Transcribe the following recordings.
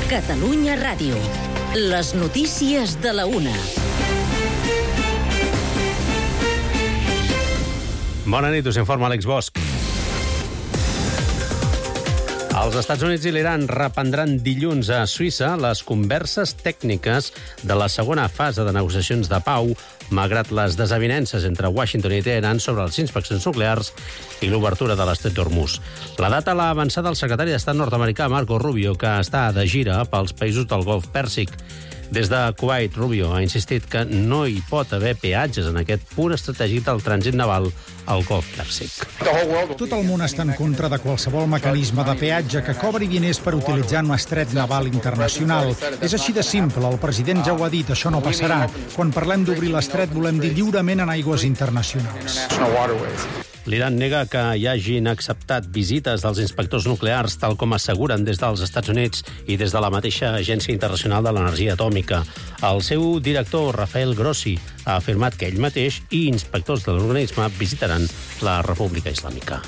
Catalunya Ràdio. Les notícies de la una. Bona nit, us informa Àlex Bosch. Els Estats Units i l'Iran reprendran dilluns a Suïssa les converses tècniques de la segona fase de negociacions de pau, malgrat les desavinences entre Washington i Teheran sobre les inspeccions nuclears i l'obertura de l'estret d'Hormuz. La data l'ha avançada el secretari d'Estat nord-americà Marco Rubio, que està de gira pels països del Golf Pèrsic. Des de Kuwait, Rubio ha insistit que no hi pot haver peatges en aquest punt estratègic del trànsit naval al Golf Pèrsic. Tot el món està en contra de qualsevol mecanisme de peatge que cobri diners per utilitzar un estret naval internacional. És així de simple, el president ja ho ha dit, això no passarà. Quan parlem d'obrir l'estret volem dir lliurement en aigües internacionals. L'Iran nega que hi hagin acceptat visites dels inspectors nuclears, tal com asseguren des dels Estats Units i des de la mateixa Agència Internacional de l'Energia Atòmica. El seu director, Rafael Grossi, ha afirmat que ell mateix i inspectors de l'organisme visitaran la República Islàmica.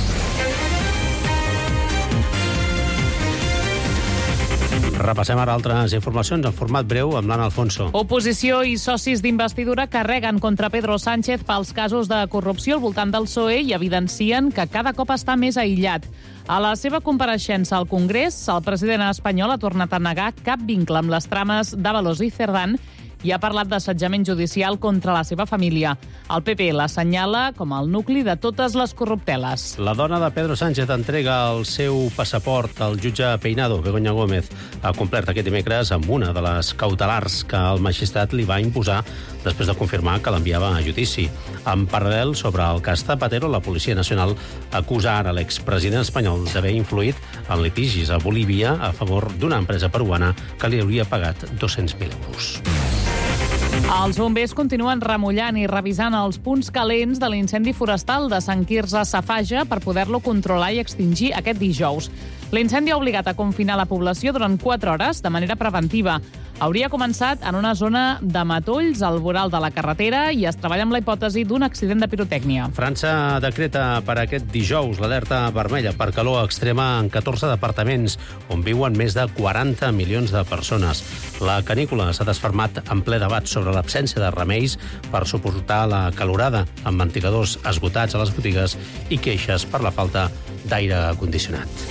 Repassem ara altres informacions en format breu amb l'Anna Alfonso. Oposició i socis d'investidura carreguen contra Pedro Sánchez pels casos de corrupció al voltant del PSOE i evidencien que cada cop està més aïllat. A la seva compareixença al Congrés, el president espanyol ha tornat a negar cap vincle amb les trames d'Ábalos i Cerdán i ha parlat d'assetjament judicial contra la seva família. El PP l'assenyala com el nucli de totes les corrupteles. La dona de Pedro Sánchez entrega el seu passaport al jutge Peinado. Begoña Gómez ha complert aquest dimecres amb una de les cautelars que el magistrat li va imposar després de confirmar que l'enviava a judici. En paral·lel, sobre el cas Zapatero, la Policia Nacional acusa ara l'expresident espanyol d'haver influït en litigis a Bolívia a favor d'una empresa peruana que li hauria pagat 200.000 euros. Els bombers continuen remullant i revisant els punts calents de l'incendi forestal de Sant Quirze Safaja per poder-lo controlar i extingir aquest dijous. L'incendi ha obligat a confinar la població durant 4 hores de manera preventiva. Hauria començat en una zona de matolls al voral de la carretera i es treballa amb la hipòtesi d'un accident de pirotècnia. França decreta per aquest dijous l'alerta vermella per calor extrema en 14 departaments on viuen més de 40 milions de persones. La canícula s'ha desfermat en ple debat sobre l'absència de remeis per suportar la calorada, amb ventiladors esgotats a les botigues i queixes per la falta d'aire condicionat.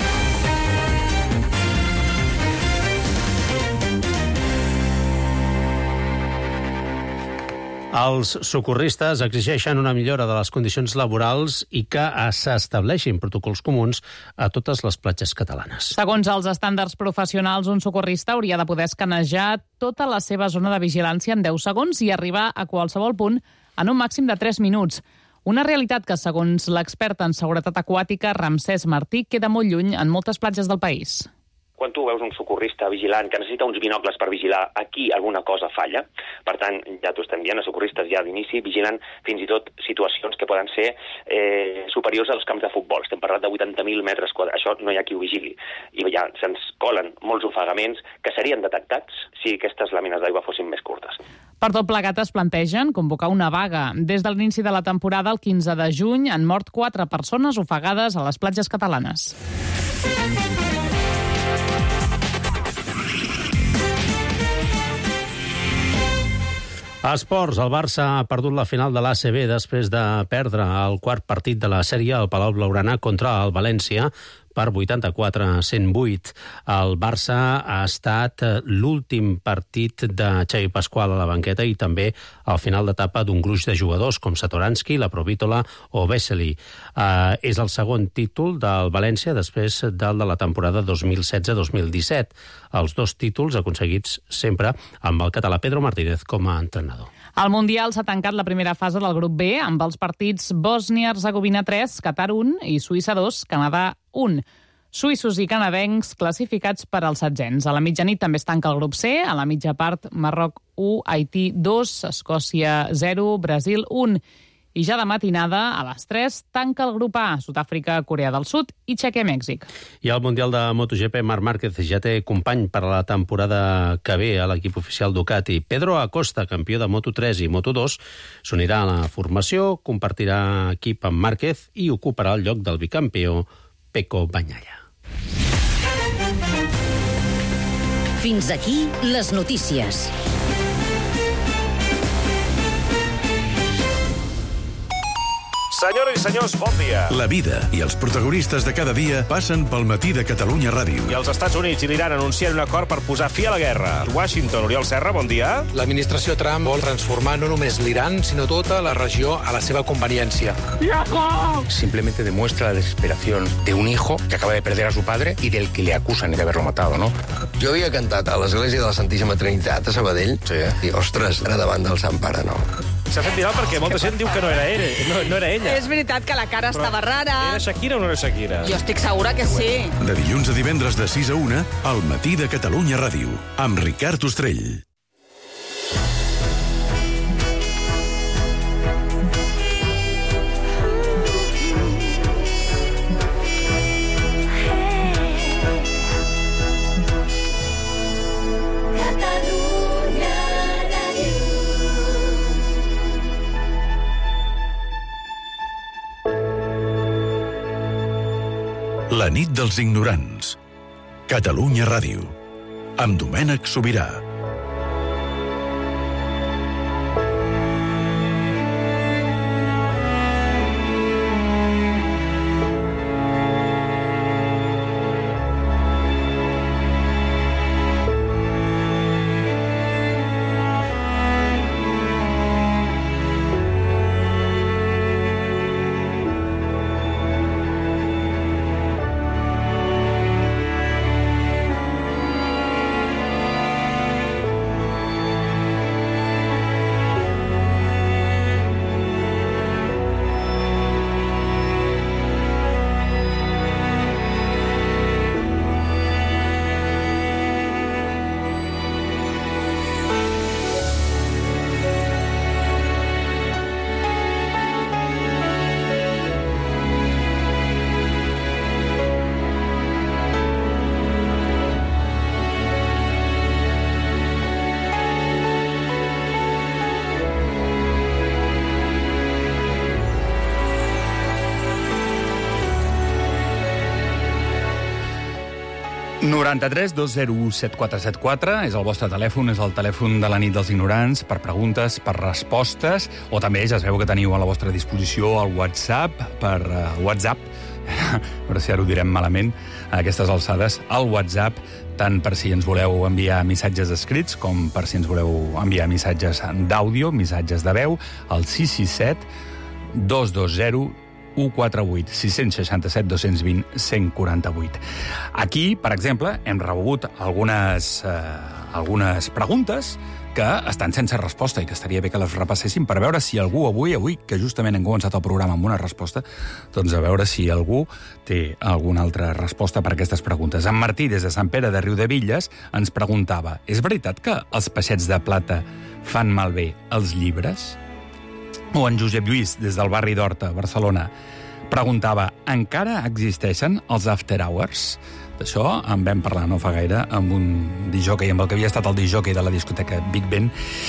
Els socorristes exigeixen una millora de les condicions laborals i que s'estableixin protocols comuns a totes les platges catalanes. Segons els estàndards professionals, un socorrista hauria de poder escanejar tota la seva zona de vigilància en 10 segons i arribar a qualsevol punt en un màxim de 3 minuts. Una realitat que, segons l'expert en seguretat aquàtica Ramsès Martí, queda molt lluny en moltes platges del país. Quan tu veus un socorrista vigilant que necessita uns binocles per vigilar, aquí alguna cosa falla. Per tant, ja t'ho estem dient, els socorristes ja d'inici vigilen fins i tot situacions que poden ser superiors als camps de futbol. Estem parlant de 80.000 metres quadrats. Això no hi ha qui ho vigili. I ja se'ns colen molts ofegaments que serien detectats si aquestes làmines d'aigua fossin més curtes. Per tot plegat es plantegen convocar una vaga. Des de l'inici de la temporada, el 15 de juny, han mort 4 persones ofegades a les platges catalanes. A esports, el Barça ha perdut la final de l'ACB després de perdre el quart partit de la sèrie al Palau Blaugrana contra el València per 84-108. El Barça ha estat l'últim partit de Xavi Pasqual a la banqueta i també al final d'etapa d'un gruix de jugadors com Satoranski, la Provítola o Vesely. És el segon títol del València després del de la temporada 2016-2017. Els 2 títols aconseguits sempre amb el català Pedro Martínez com a entrenador. Al Mundial s'ha tancat la primera fase del grup B amb els partits Bòsnia-Hercegovina 3, Qatar 1 i Suïssa 2, Canadà 1. Suïssos i canadencs classificats per als setzents. A la mitjanit també es tanca el grup C, a la mitja part Marroc 1, Haití 2, Escòcia 0, Brasil 1. I ja de matinada, a les 3, tanca el grup A, Sud-àfrica, Corea del Sud i Txèquia, Mèxic. I al Mundial de MotoGP, Marc Márquez ja té company per a la temporada que ve a l'equip oficial Ducati. Pedro Acosta, campió de Moto3 i Moto2, s'unirà a la formació, compartirà equip amb Márquez i ocuparà el lloc del bicampió Pecco Bagnaia. Fins aquí les notícies. Senyores i senyors, bon dia. La vida i els protagonistes de cada dia passen pel Matí de Catalunya Ràdio. I els Estats Units i l'Iran anuncien un acord per posar fi a la guerra. Washington, Oriol Serra, bon dia. L'administració Trump vol transformar no només l'Iran, sinó tota la regió a la seva conveniència. Simplemente demuestra la desesperación de un hijo que acaba de perder a su padre y del que le acusan de haberlo matado, ¿no? Jo havia cantat a l'església de la Santíssima Trinitat a Sabadell, i, ostres, ara davant del Sant Pare, no. S'ha fet viral perquè molta gent diu que no era ella. És veritat que la cara estava rara. Era Shakira o no era Shakira? Jo estic segura que sí. De dilluns a divendres de 6 a 1, al Matí de Catalunya Ràdio, amb Ricard Ostrell. La nit dels ignorants. Catalunya Ràdio. Amb Domènec Sobirà. ...93 201 7474 és el vostre telèfon, és el telèfon de la nit dels ignorants per preguntes, per respostes, o també ja sabeu que teniu a la vostra disposició el WhatsApp, WhatsApp, a veure si ara ho direm malament, a aquestes alçades, el WhatsApp, tant per si ens voleu enviar missatges escrits com per si ens voleu enviar missatges d'àudio, missatges de veu, al 667 220 148 667 220 148. Aquí, per exemple, hem rebut algunes preguntes que estan sense resposta i que estaria bé que les repasséssim per veure si algú avui, que justament hem començat el programa amb una resposta, doncs a veure si algú té alguna altra resposta per a aquestes preguntes. En Martí, des de Sant Pere de Riudebitlles, ens preguntava: és veritat que els peixets de plata fan malbé els llibres? O en Josep Lluís, des del barri d'Horta, Barcelona, preguntava: encara existeixen els after hours? D'això en vam parlar no fa gaire amb un discjòquei, amb el que havia estat el discjòquei de la discoteca Big Ben,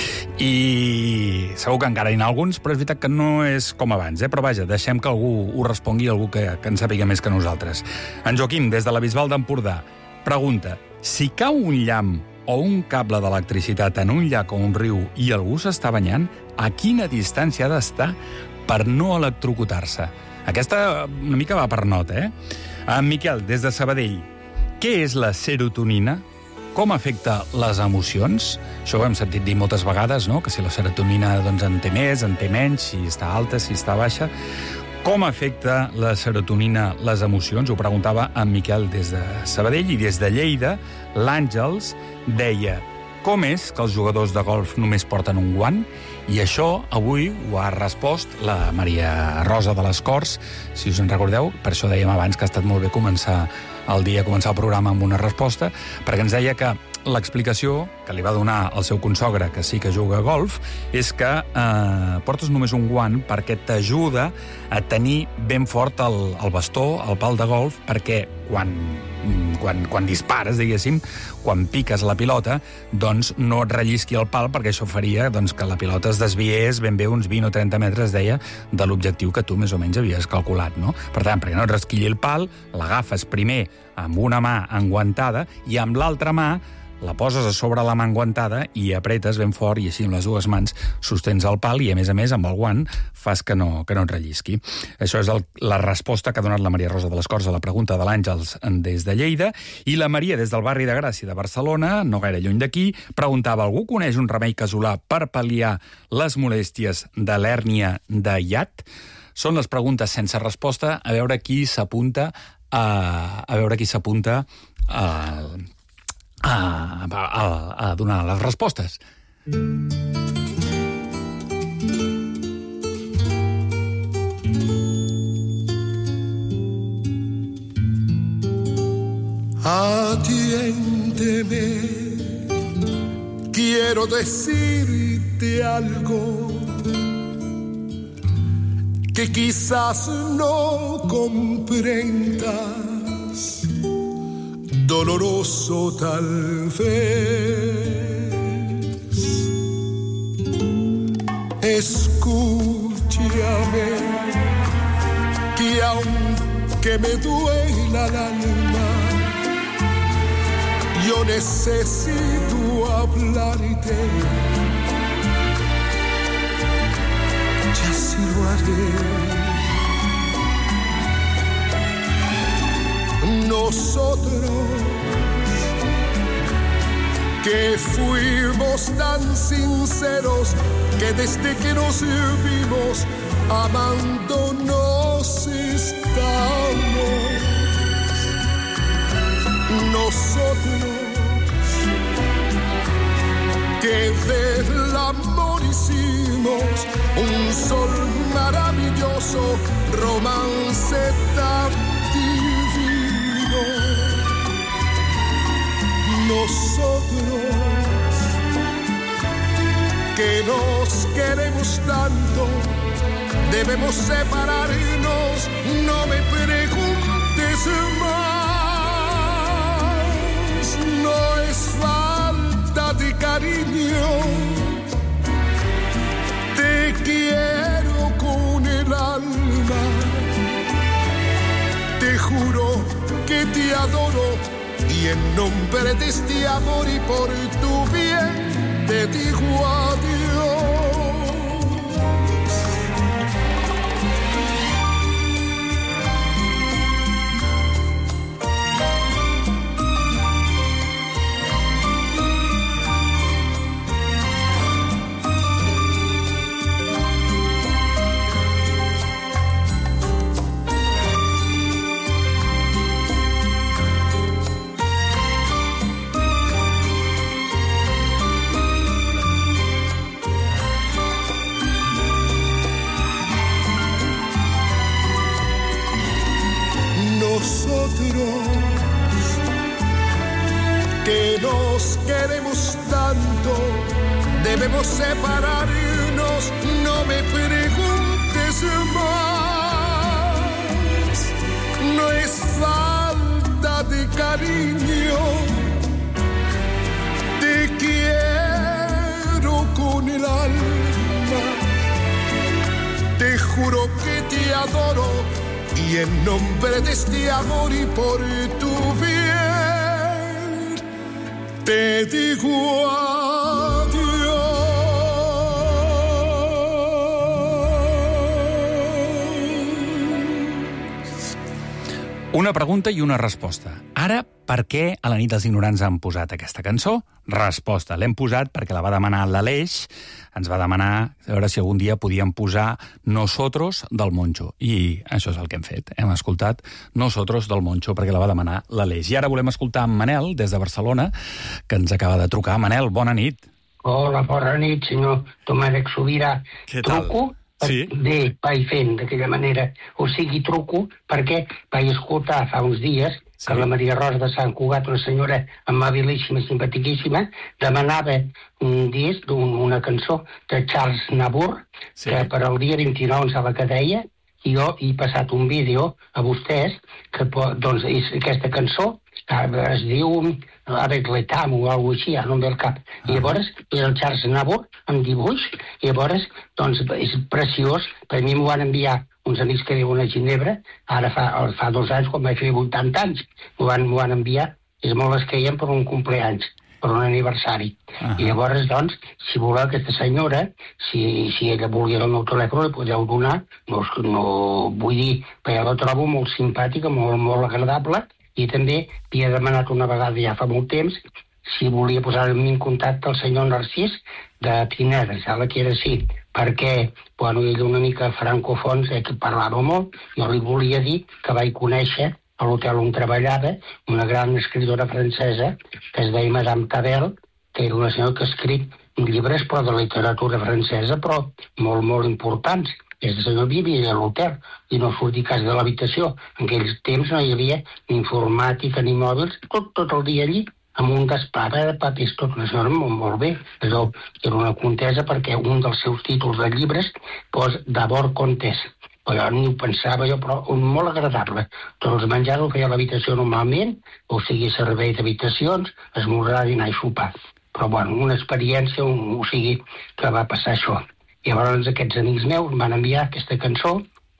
i segur que encara hi ha alguns, però és veritat que no és com abans, però vaja, deixem que algú ho respongui, algú que en sàpiga més que nosaltres. En Joaquim, des de la Bisbal d'Empordà, pregunta: si cau un llamp o un cable d'electricitat en un llac o un riu i algú s'està banyant, a quina distància ha d'estar per no electrocutar-se? Aquesta una mica va per nota, En Miquel, des de Sabadell, què és la serotonina? Com afecta les emocions? Això ho hem sentit dir moltes vegades, no? Que si la serotonina doncs, en té més, en té menys, si està alta, si està baixa. Com afecta la serotonina les emocions? Ho preguntava en Miquel des de Sabadell, i des de Lleida, l'Àngels deia: com és que els jugadors de golf només porten un guant? I això avui ho ha respost la Maria Rosa de les Corts, si us en recordeu. Per això dèiem abans que ha estat molt bé començar el programa amb una resposta, perquè ens deia que l'explicació que li va donar el seu consogre, que sí que juga a golf, és que portes només un guant perquè t'ajuda a tenir ben fort el bastó, el pal de golf, perquè quan dispares, diguéssim, quan piques la pilota, doncs no et rellisqui el pal, perquè això faria doncs, que la pilota es desviés ben bé uns 20 o 30 metres, deia, de l'objectiu que tu més o menys havies calculat, no? Per tant, perquè no et rasquilli el pal, l'agafes primer amb una mà enguantada i amb l'altra mà la poses a sobre la mà enguantada i apretes ben fort i així amb les dues mans sostens el pal i, a més, amb el guant fas que no et rellisqui. Això és la resposta que ha donat la Maria Rosa de les Corts a la pregunta de l'Àngels des de Lleida. I la Maria, des del barri de Gràcia de Barcelona, no gaire lluny d'aquí, preguntava: algú coneix un remei casolà per pal·liar les molèsties de l'hèrnia de hiat? Són les preguntes sense resposta. A veure qui s'apunta a donar les respostes. Atiéndeme, quiero decirte algo que quizás no comprendas, doloroso tal vez. Escúchame, que aunque me duela el alma, yo necesito hablarte. Ya sí lo haré. Nosotros que fuimos tan sinceros, que desde que nos vimos amándonos estamos. Nosotros que del amor hicimos un sol maravilloso, romance tan divino. Nosotros que nos queremos tanto, debemos separarnos, no me preguntes más. No es falta de cariño, te quiero con el alma, te juro que te adoro y en nombre de este amor y por tu bien te digo adiós. Que nos queremos tanto, debemos separarnos, no me preguntes más. No es falta de cariño, te quiero con el alma, te juro que te adoro y en nombre de este amor y por tu bien te digo adiós. Una pregunta i una resposta. Ara, per què a la nit dels ignorants han posat aquesta cançó? Resposta. L'hem posat perquè la va demanar l'Aleix, ens va demanar a veure si algun dia podíem posar Nosotros del Moncho. I això és el que hem fet. Hem escoltat Nosotros del Moncho perquè la va demanar l'Aleix. I ara volem escoltar en Manel, des de Barcelona, que ens acaba de trucar. Manel, bona nit. Hola, bona nit, senyor Domènec Sobirà. Què tal? Truco? Sí. Bé, vaig fent d'aquella manera. O sigui, truco perquè vaig escoltar fa uns dies que la Maria Rosa de Sant Cugat, una senyora amabilíssima, simpatiquíssima, demanava un disc d'una cançó de Charles Nabur, que per al dia 29 em sembla que deia, i jo he passat un vídeo a vostès, que doncs aquesta cançó es diu Avec l'Etam o alguna cosa així, ja no em ve al cap. I llavors és el Charles Nabur amb dibuix, i llavors doncs és preciós. Per mi m'ho van enviar uns amics que viuen a Ginebra, ara fa 2 anys, quan vaig fer 80 anys, m'ho van enviar, és molt esqueien per un compleanys. per un aniversari. I llavors, doncs, si voleu aquesta senyora, si ella volia el meu telèfon, li podeu donar, no vull dir, perquè la trobo molt simpàtica, molt agradable, i també li he demanat una vegada ja fa molt temps si volia posar-me en contacte el senyor Narcís de Pineda, sembla que era així, perquè, bueno, ell una mica francofons, que parlava molt, jo li volia dir que vaig conèixer a l'hotel on treballava una gran escriptora francesa que es deia Madame Tabel, que era una senyora que ha escrit llibres però de literatura francesa, però molt importants. Aquesta senyora vivia a l'hotel i no sortia quasi de l'habitació. En aquells temps no hi havia ni informàtica ni mòbils, tot el dia allí, amb un despatx de papers, tot una senyora molt bé. Allò era una contesa perquè un dels seus títols de llibres posa d'abord contes. Però ni ho pensava jo, però molt agradable. Tots els menjars ho feia a l'habitació normalment, o sigui, servei d'habitacions, esmorzar, dinar i sopar. Però, bueno, una experiència, o sigui, que va passar això. I llavors aquests amics meus van enviar aquesta cançó,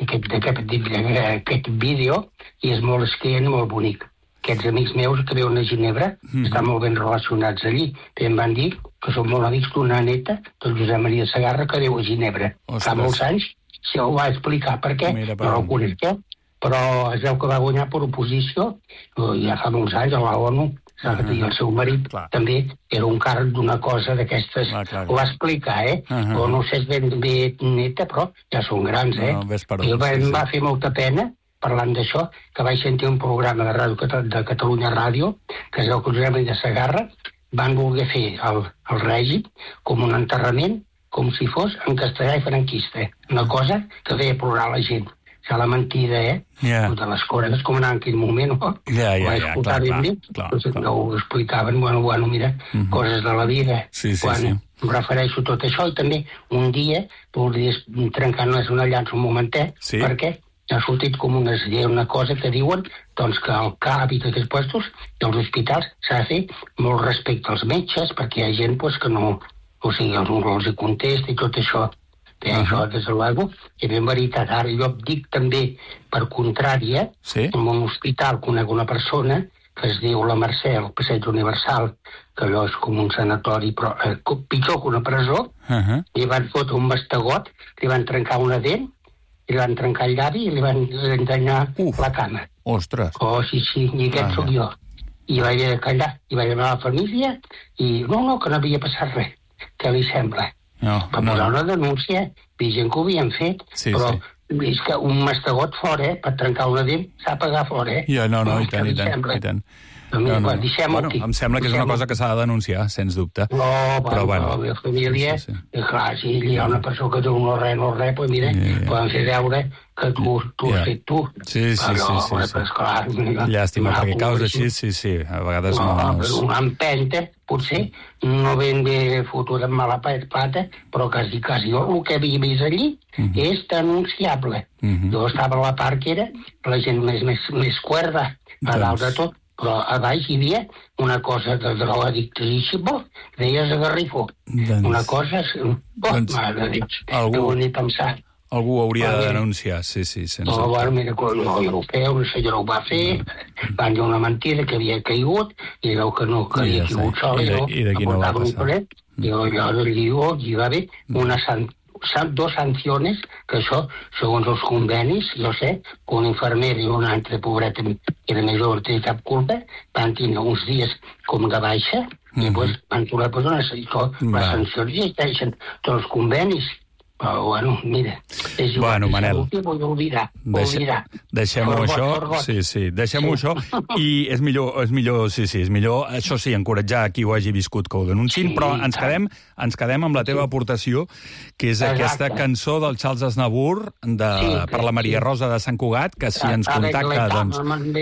aquest vídeo, i és molt escaient i molt bonic. Aquests amics meus que viuen a Ginebra estan molt ben relacionats allí. I em van dir que són molt amics d'una neta, del Josep Maria Segarra, que viu a Ginebra. Fa molts anys, si ho va explicar perquè no el coneixia, però es veu que va guanyar per oposició, ja fa molts anys a la ONU, i el seu marit també era un càrrec d'una cosa d'aquestes. Ho va explicar, o no sé ben bé neta, però ja són grans, I em va fer molta pena, parlant d'això, que vaig sentir un programa de ràdio de Catalunya Ràdio, que es veu que Josep Maria Segarra van voler fer el règim com un enterrament, com si fos en castellà i franquista. Una cosa que feia plorar la gent. És la mentida, de les coses, com en aquell moment, no? Ho vaig escoltar ben bé, no ho explicaven, bueno, mira, coses de la vida. Quan em refereixo a tot això, i també un dia, podries trencar-nos una llança un momentet, perquè ha sortit com una cosa que diuen doncs que el CAP i aquests puestos dels hospitals s'ha de fer molt respecte als metges, perquè hi ha gent que no... O sigui, els hi contesta i tot això. Això, des de l'algo, i ben veritat. Ara jo dic també, per contrària, en un hospital conec una persona que es diu la Mercè, al Passeig Universal, que allò és com un sanatori, però pitjor que una presó, li van fotre un bastegot, li van trencar una dent, li van trencar el llavi i li van danyar la cama. Ostres! Oh, sí, i aquest sóc jo. I vaig callar, i vaig anar a la família, i no, que no havia passat res. Què li sembla? Per posar una denúncia, hi gent que ho havien fet, però és que un mastegot fora, per trencar una dent, s'ha pagat fora. No, i tant. Em sembla que és una cosa que s'ha de denunciar, sens dubte. La família, clar, si hi ha una persona que diu no res, doncs mira, poden fer veure que tu has fet tu. Sí. Llàstima, perquè caus així, sí, a vegades no... Una empenta, potser, no ben bé fotuda amb mala plata, però quasi jo el que havia vist allí és denunciable. Jo estava a la part que era la gent més cuerda, a dalt de tot, però a baix hi havia una cosa de drogadictíssima, deies a Garrifó. Una cosa... Mare de Déu, no ho ni pensar. Algú ho hauria de denunciar, sí, sens dubte. Bueno, mira, una senyora ho va fer, van dir una mentida que havia caigut, i veu que no, que havia caigut sol, i d'aquí no va passar. I allò hi va haver dos sanciones, que això, segons els convenis, jo sé, que un infermer i un altre pobret que era més jove, no tenia cap culpa, van tenir uns dies com de baixa, i després van poder posar les sancions i existeixen tots els convenis. Però, bueno, mira, és igual, Manel, ho dirà. Deixem-ho això, sí, deixem-ho això, i és millor, això sí, encoratjar qui ho hagi viscut que ho denunciïn, però ens quedem amb la teva aportació, que és aquesta cançó del Charles Aznavour per la Maria Rosa de Sant Cugat, que si ens contacta, doncs...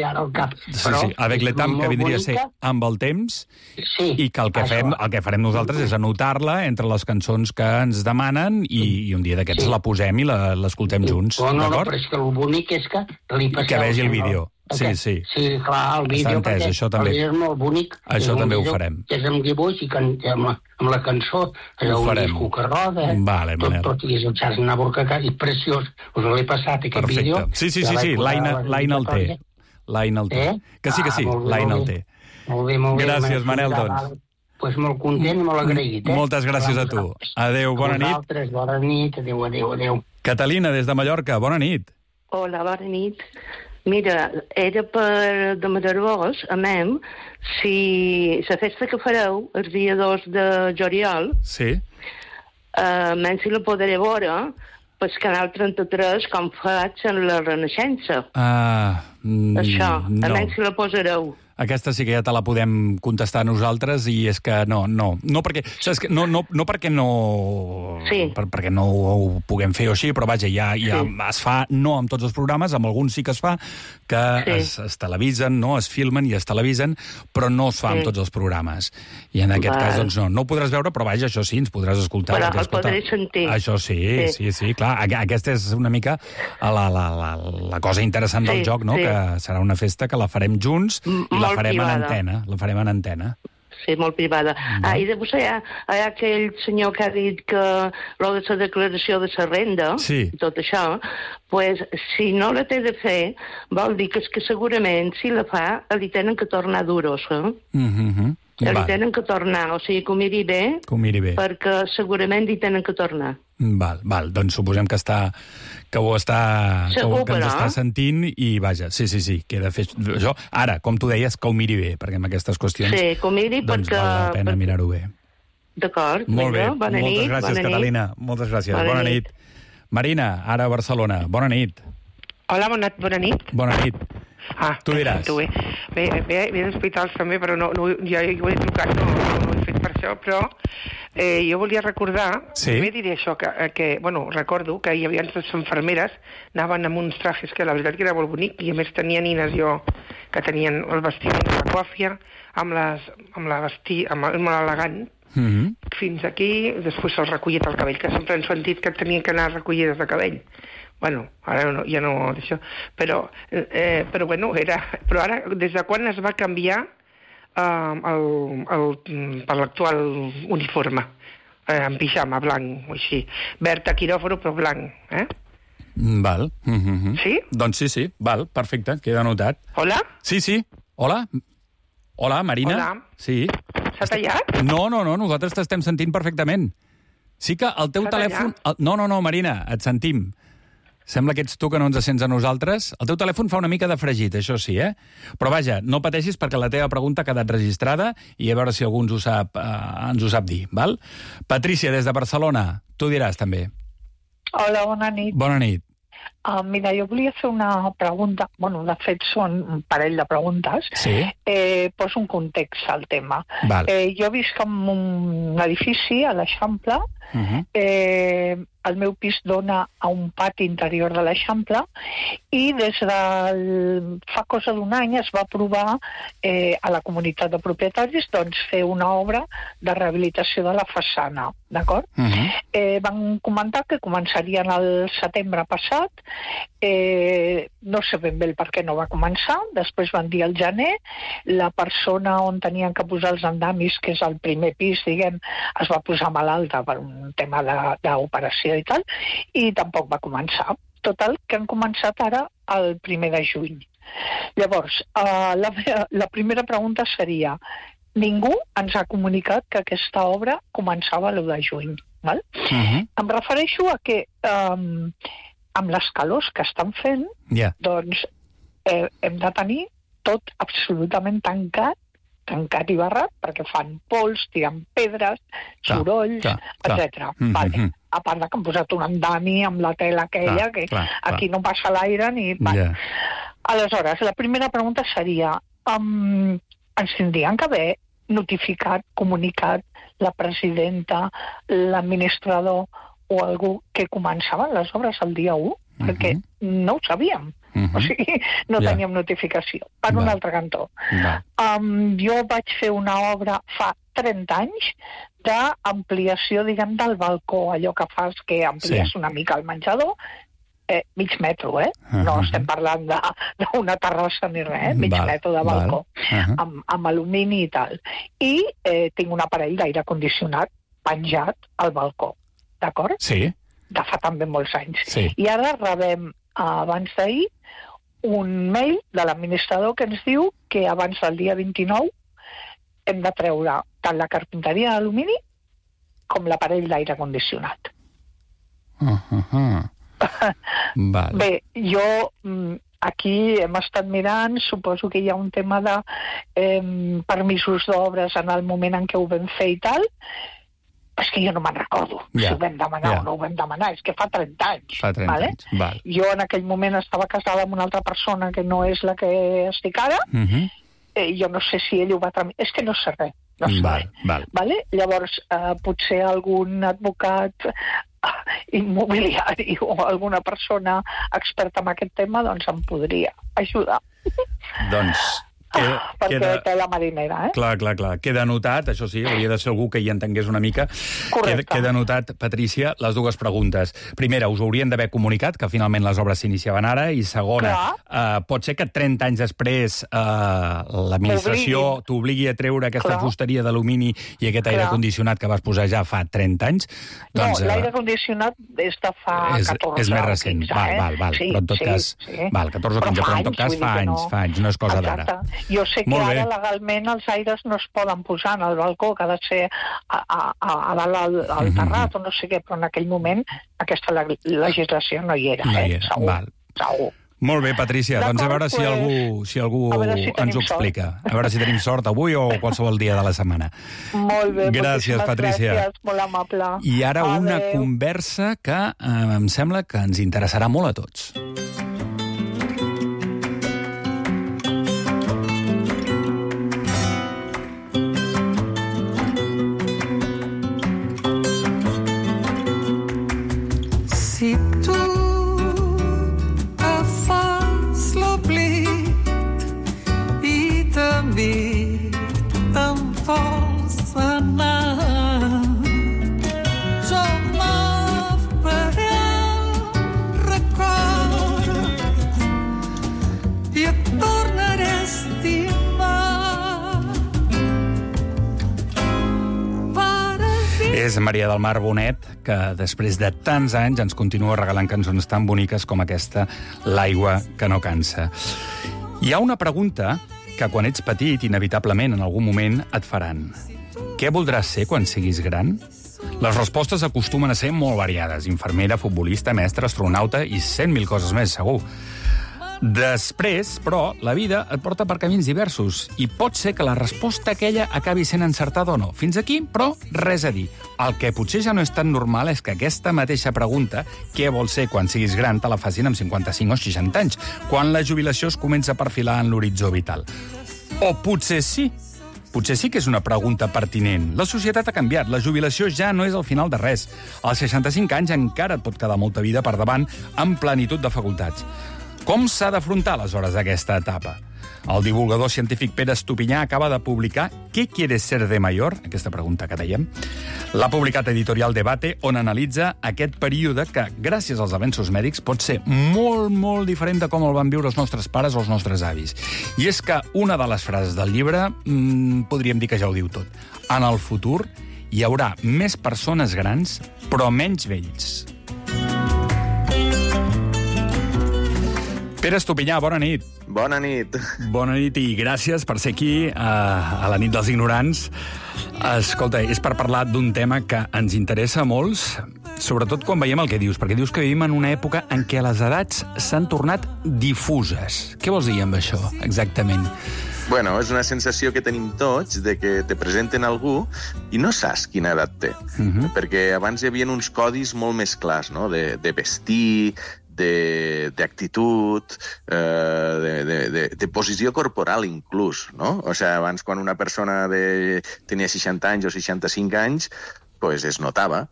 Avec l'Etam, que vindria a ser amb el temps, i que el que farem nosaltres és anotar-la entre les cançons que ens demanen i un dia d'aquests la posem i l'escoltem junts, d'acord? No, però és que el bonic és que li passeu... Que vegi el vídeo. Sí. Sí, clar, el vídeo, perquè és molt bonic. Això també ho farem. És amb dibuix i amb la cançó, allò un disco que roda, tot i és el Charles Aznavour, que és preciós. Us l'he passat, aquest vídeo. Sí, l'Aina el té. L'Aina el té. Que sí, l'Aina el té. Molt bé. Gràcies, Manel, doncs. Doncs molt content i molt agraït. Moltes gràcies a tu. Adéu, bona nit. Vosaltres, bona nit, adéu. Catalina, des de Mallorca, bona nit. Hola, bona nit. Mira, era per demanar-vos, a mem, si la festa que fareu el dia 2 de juliol, sí. Si la podré veure pel Canal 33 com faig en la Renaixença. Això, no. Si la posareu. Aquesta sí que ja te la podem contestar nosaltres i és que no perquè, saps que, no perquè no sí. perquè no ho puguem fer o així, però vaja, ja es fa, no amb tots els programes, amb alguns sí que es fa, que es televisen, no? Es filmen i es televisen, però no es fa amb tots els programes. I en aquest cas, doncs no ho podràs veure, però vaja, això sí, ens podràs escoltar. Però el podré sentir. Això sí, clar. Aquesta és una mica la cosa interessant del joc, no? Que serà una festa que la farem junts i la farem en antena. Sí, molt privada. I després hi ha aquell senyor que ha dit que l'ho de la declaració de la renda, tot això, pues, si no la té de fer, vol dir que segurament, si la fa, li tenen que tornar duros, li tenen que tornar, o sigui, que ho miri bé, perquè segurament li tenen que tornar. Val, doncs suposem que ho ens està sentint i vaja, sí, que he de fer això. Ara, com tu deies, que ho miri bé, perquè amb aquestes qüestions que ho miri doncs val la pena mirar-ho bé. D'acord, molt bé, bona nit. Moltes gràcies, Catalina. Moltes gràcies, bona nit. Marina, ara a Barcelona, bona nit. Hola, bona nit. Bona nit. Tu diràs. Bé, d'hospitals també, però ja ho he trucat, no ho he fet per això, però jo volia recordar, també diré això, que recordo que hi havia les infermeres, anaven amb uns trajes que la veritat que era molt bonic, i a més tenien Ines jo, que tenien el vestiment de la coiffure, amb molt elegant, fins aquí, després el recollit del cabell, que sempre han sentit que tenien que anar recollides de cabell. Bueno, ara ja no d'això, però ara, des de quan es va canviar per l'actual uniforme, en pijama, blanc, o així, verd a quiròfano, però blanc, Val. Sí? Doncs sí, val, perfecte, queda anotat. Hola? Sí, hola? Hola, Marina? Hola. Sí. S'ha tallat? No, nosaltres t'estem sentint perfectament. Sí que el teu telèfon... No, Marina, et sentim. Sembla que ets tu que no ens sents a nosaltres. El teu telèfon fa una mica de fregit, això sí, Però vaja, no pateixis perquè la teva pregunta ha quedat registrada i a veure si algú ens ho sap dir, val? Patrícia, des de Barcelona, tu diràs també. Hola, bona nit. Bona nit. Mira, jo volia fer una pregunta, de fet són un parell de preguntes. Sí. Poso un context al tema. Val. Jo visc en un edifici a l'Eixample. El meu pis dona a un pati interior de l'Eixample i des de fa cosa d'un any es va aprovar a la comunitat de propietaris fer una obra de rehabilitació de la façana, d'acord? Van comentar que començarien el setembre passat, no sé ben bé el per què no va començar, després van dir el gener, la persona on tenien que posar els andamis, que és el primer pis, diguem, es va posar malalta per un tema d'operació i tal, i tampoc va començar. Total, que han començat ara el 1 de juny. Llavors, la primera pregunta seria, ningú ens ha comunicat que aquesta obra començava l'1 de juny, val? Em refereixo a que amb les calors que estan fent, doncs hem de tenir tot absolutament tancat i barrat, perquè fan pols, tiren pedres, sorolls, etc. A part que han posat un andami amb la tela aquella, que aquí no passa l'aire ni... Aleshores, la primera pregunta seria, ens tindrien que haver notificat, comunicat la presidenta, l'administrador o algú que començaven les obres el dia 1? Perquè no ho sabíem. O sigui, no teníem notificació. Per un altre cantó. Jo vaig fer una obra fa 30 anys d'ampliació, diguem, del balcó, allò que fas que amplies una mica el menjador, mig metro, No estem parlant d'una terrassa ni res, mig metro de balcó, amb alumini i tal. I tinc un aparell d'aire condicionat penjat al balcó, d'acord? Sí. De fa també molts anys. Sí. I ara rebem, abans d'ahir, un mail de l'administrador que ens diu que abans del dia 29 hem de treure tant la carpinteria d'alumini com l'aparell d'aire condicionat. Vale. Bé, jo aquí hem estat mirant, suposo que hi ha un tema de permisos d'obres en el moment en què ho vam fer i tal. És que jo no me'n recordo si ho vam demanar o no ho vam demanar, és que fa 30 anys. Fa 30 anys, val. Jo en aquell moment estava casada amb una altra persona que no és la que estic ara, jo no sé si ell ho va tramitar, és que no sé res. No sé res. Vale? Llavors, potser algun advocat immobiliari o alguna persona experta en aquest tema doncs em podria ajudar. Doncs... perquè té la marinera, Clar. Queda anotat, això sí, hauria de ser algú que hi entengués una mica. Correcte. Queda anotat, Patrícia, les dues preguntes. Primera, us haurien d'haver comunicat que finalment les obres s'iniciaven ara, i segona, pot ser que 30 anys després l'administració t'obligui a treure aquesta fusteria d'alumini i aquest aire condicionat que vas posar ja fa 30 anys? No, l'aire condicionat és de fa 14 és més recent, val. Però en tot cas, 14 o 15, però en tot cas fa anys, no és cosa d'ara. Jo sé que ara legalment els aires no es poden posar en el balcó, que ha de ser a dalt al terrat o no sé què, però en aquell moment aquesta legislació no hi era, segur. Molt bé, Patrícia, doncs a veure si algú ens ho explica. A veure si tenim sort avui o qualsevol dia de la setmana. Molt bé, gràcies, Patrícia. Gràcies, molt amable. I ara una conversa que em sembla que ens interessarà molt a tots. Si tu fas l'oblit i també te'n vols anar, jo m'afaré el record i et tornaré a estimar. És Maria del Mar Bonet, que després de tants anys ens continua regalant cançons tan boniques com aquesta, L'aigua que no cansa. Hi ha una pregunta que quan ets petit, inevitablement, en algun moment, et faran. Què voldràs ser quan siguis gran? Les respostes acostumen a ser molt variades. Infermera, futbolista, mestre, astronauta i 100.000 coses més, segur. Després, però, la vida et porta per camins diversos i pot ser que la resposta aquella acabi sent encertada o no. Fins aquí, però, res a dir. El que potser ja no és tan normal és que aquesta mateixa pregunta, què vols ser quan siguis gran, te la facin amb 55 o 60 anys, quan la jubilació es comença a perfilar en l'horitzó vital. O potser sí. Potser sí que és una pregunta pertinent. La societat ha canviat, la jubilació ja no és el final de res. Als 65 anys encara et pot quedar molta vida per davant amb plenitud de facultats. Com s'ha d'afrontar, aleshores, aquesta etapa? El divulgador científic Pere Estupinyà acaba de publicar ¿Qué quieres ser de mayor? Aquesta pregunta que dèiem. L'ha publicat Editorial Debate, on analitza aquest període que, gràcies als avenços mèdics, pot ser molt, molt diferent de com el van viure els nostres pares o els nostres avis. I és que una de les frases del llibre podríem dir que ja ho diu tot. En el futur hi haurà més persones grans, però menys vells. Pere Estupinyà, bona nit. Bona nit. Bona nit i gràcies per ser aquí a la nit dels ignorants. Escolta, és per parlar d'un tema que ens interessa a molts, sobretot quan veiem el que dius, perquè dius que vivim en una època en què les edats s'han tornat difuses. Què vols dir amb això, exactament? Bueno, és una sensació que tenim tots de que te presenten algú i no saps quina edat té. Perquè abans hi havia uns codis molt més clars, no? De vestir, d'actitud, de posició corporal inclús, no? O sigui, abans quan una persona tenia 60 anys o 65 anys, pues es notava.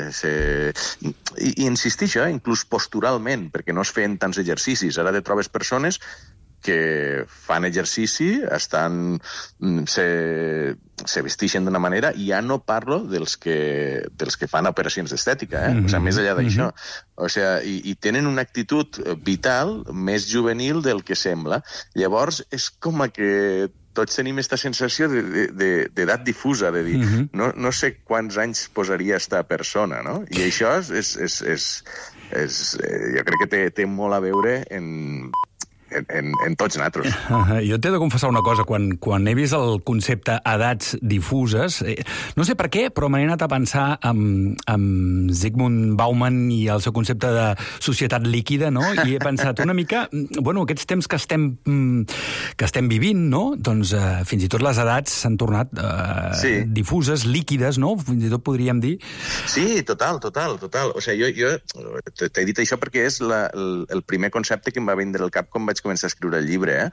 I insistixo, inclús posturalment, perquè no es feien tants exercicis. Ara te trobes persones que fan exercici, se vestixen d'una manera, i ja no parlo dels que fan operacions d'estètica, o sigui, més enllà d'això. O sigui, i tenen una actitud vital més juvenil del que sembla. Llavors, és com que tots tenim aquesta sensació d'edat difusa, de dir, no sé quants anys posaria esta persona, no? I això jo crec que té molt a veure en tots nosaltres. Jo t'he de confessar una cosa, quan he vist el concepte edats difuses, no sé per què, però m'he anat a pensar amb Zygmunt Bauman i el seu concepte de societat líquida, no? I he pensat una mica, aquests temps que estem vivint, no? Doncs fins i tot les edats s'han tornat difuses, líquides, no? Fins i tot podríem dir. Sí, total. O sigui, jo t'he dit això perquè és el primer concepte que em va vindre al cap quan vaig començar a escriure el llibre,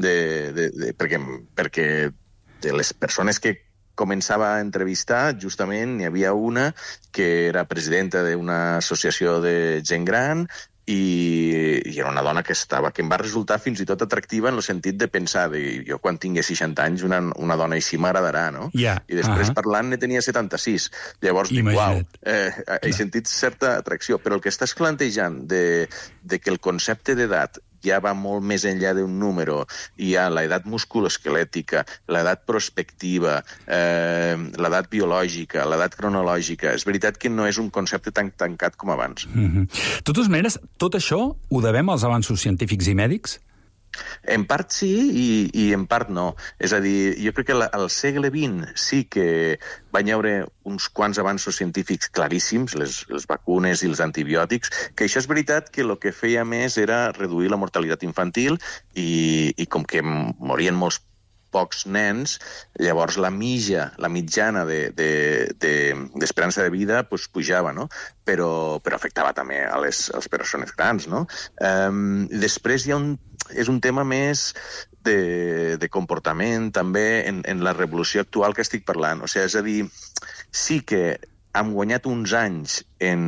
perquè de les persones que començava a entrevistar, justament n'hi havia una que era presidenta d'una associació de gent gran i era una dona que em va resultar fins i tot atractiva en el sentit de pensar, jo quan tingui 60 anys una dona així m'agradarà, no? Yeah. I després parlant ne tenia 76. Llavors dic, uau, he sentit certa atracció, però el que estàs plantejant de que el concepte d'edat ja va molt més enllà d'un número. Hi ha l'edat musculoesquelètica, l'edat prospectiva, l'edat biològica, l'edat cronològica. És veritat que no és un concepte tan tancat com abans. De totes maneres, tot això ho devem als avanços científics i mèdics? En part sí i en part no. És a dir, jo crec que al segle XX sí que van haver uns quants avanços científics claríssims, les vacunes i els antibiòtics, que això és veritat que el que feia més era reduir la mortalitat infantil i com que morien molts pocs nens, llavors la mitjana d'esperança de vida pujava, no? Però afectava també a les persones grans, no? Després és un tema més de comportament, també, en la revolució actual que estic parlant. O sigui, és a dir, sí que hem guanyat uns anys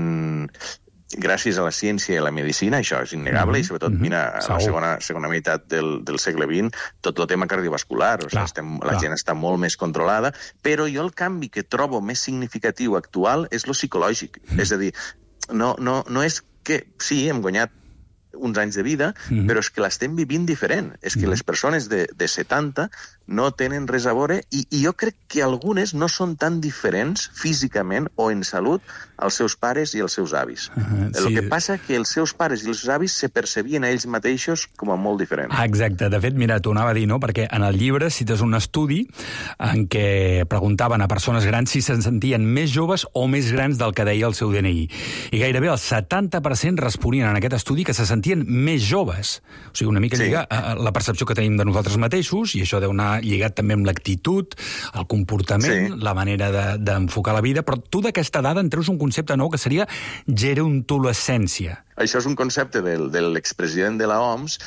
gràcies a la ciència i a la medicina, això és innegable, i sobretot, mira, a la segona meitat del segle XX, tot el tema cardiovascular, o sigui, la gent està molt més controlada, però jo el canvi que trobo més significatiu actual és lo psicològic. És a dir, no és que, sí, hem guanyat uns anys de vida, però és que l'estem vivint diferent. És que les persones de 70 no tenen res a veure i jo crec que algunes no són tan diferents físicament o en salut als seus pares i als seus avis. El que passa que els seus pares i els seus avis se percebien a ells mateixos com a molt diferents. Exacte. De fet, mira, t'ho anava a dir, no? Perquè en el llibre cites un estudi en què preguntaven a persones grans si se'n sentien més joves o més grans del que deia el seu DNI. I gairebé el 70% responien en aquest estudi que se sentien més joves. O sigui, una mica lliga a la percepció que tenim de nosaltres mateixos, i això deu anar lligat també amb l'actitud, el comportament, la manera d'enfocar la vida, però tu d'aquesta edat en treus un concepte nou que seria gerontolescència. Això és un concepte de l'expresident de l'OMS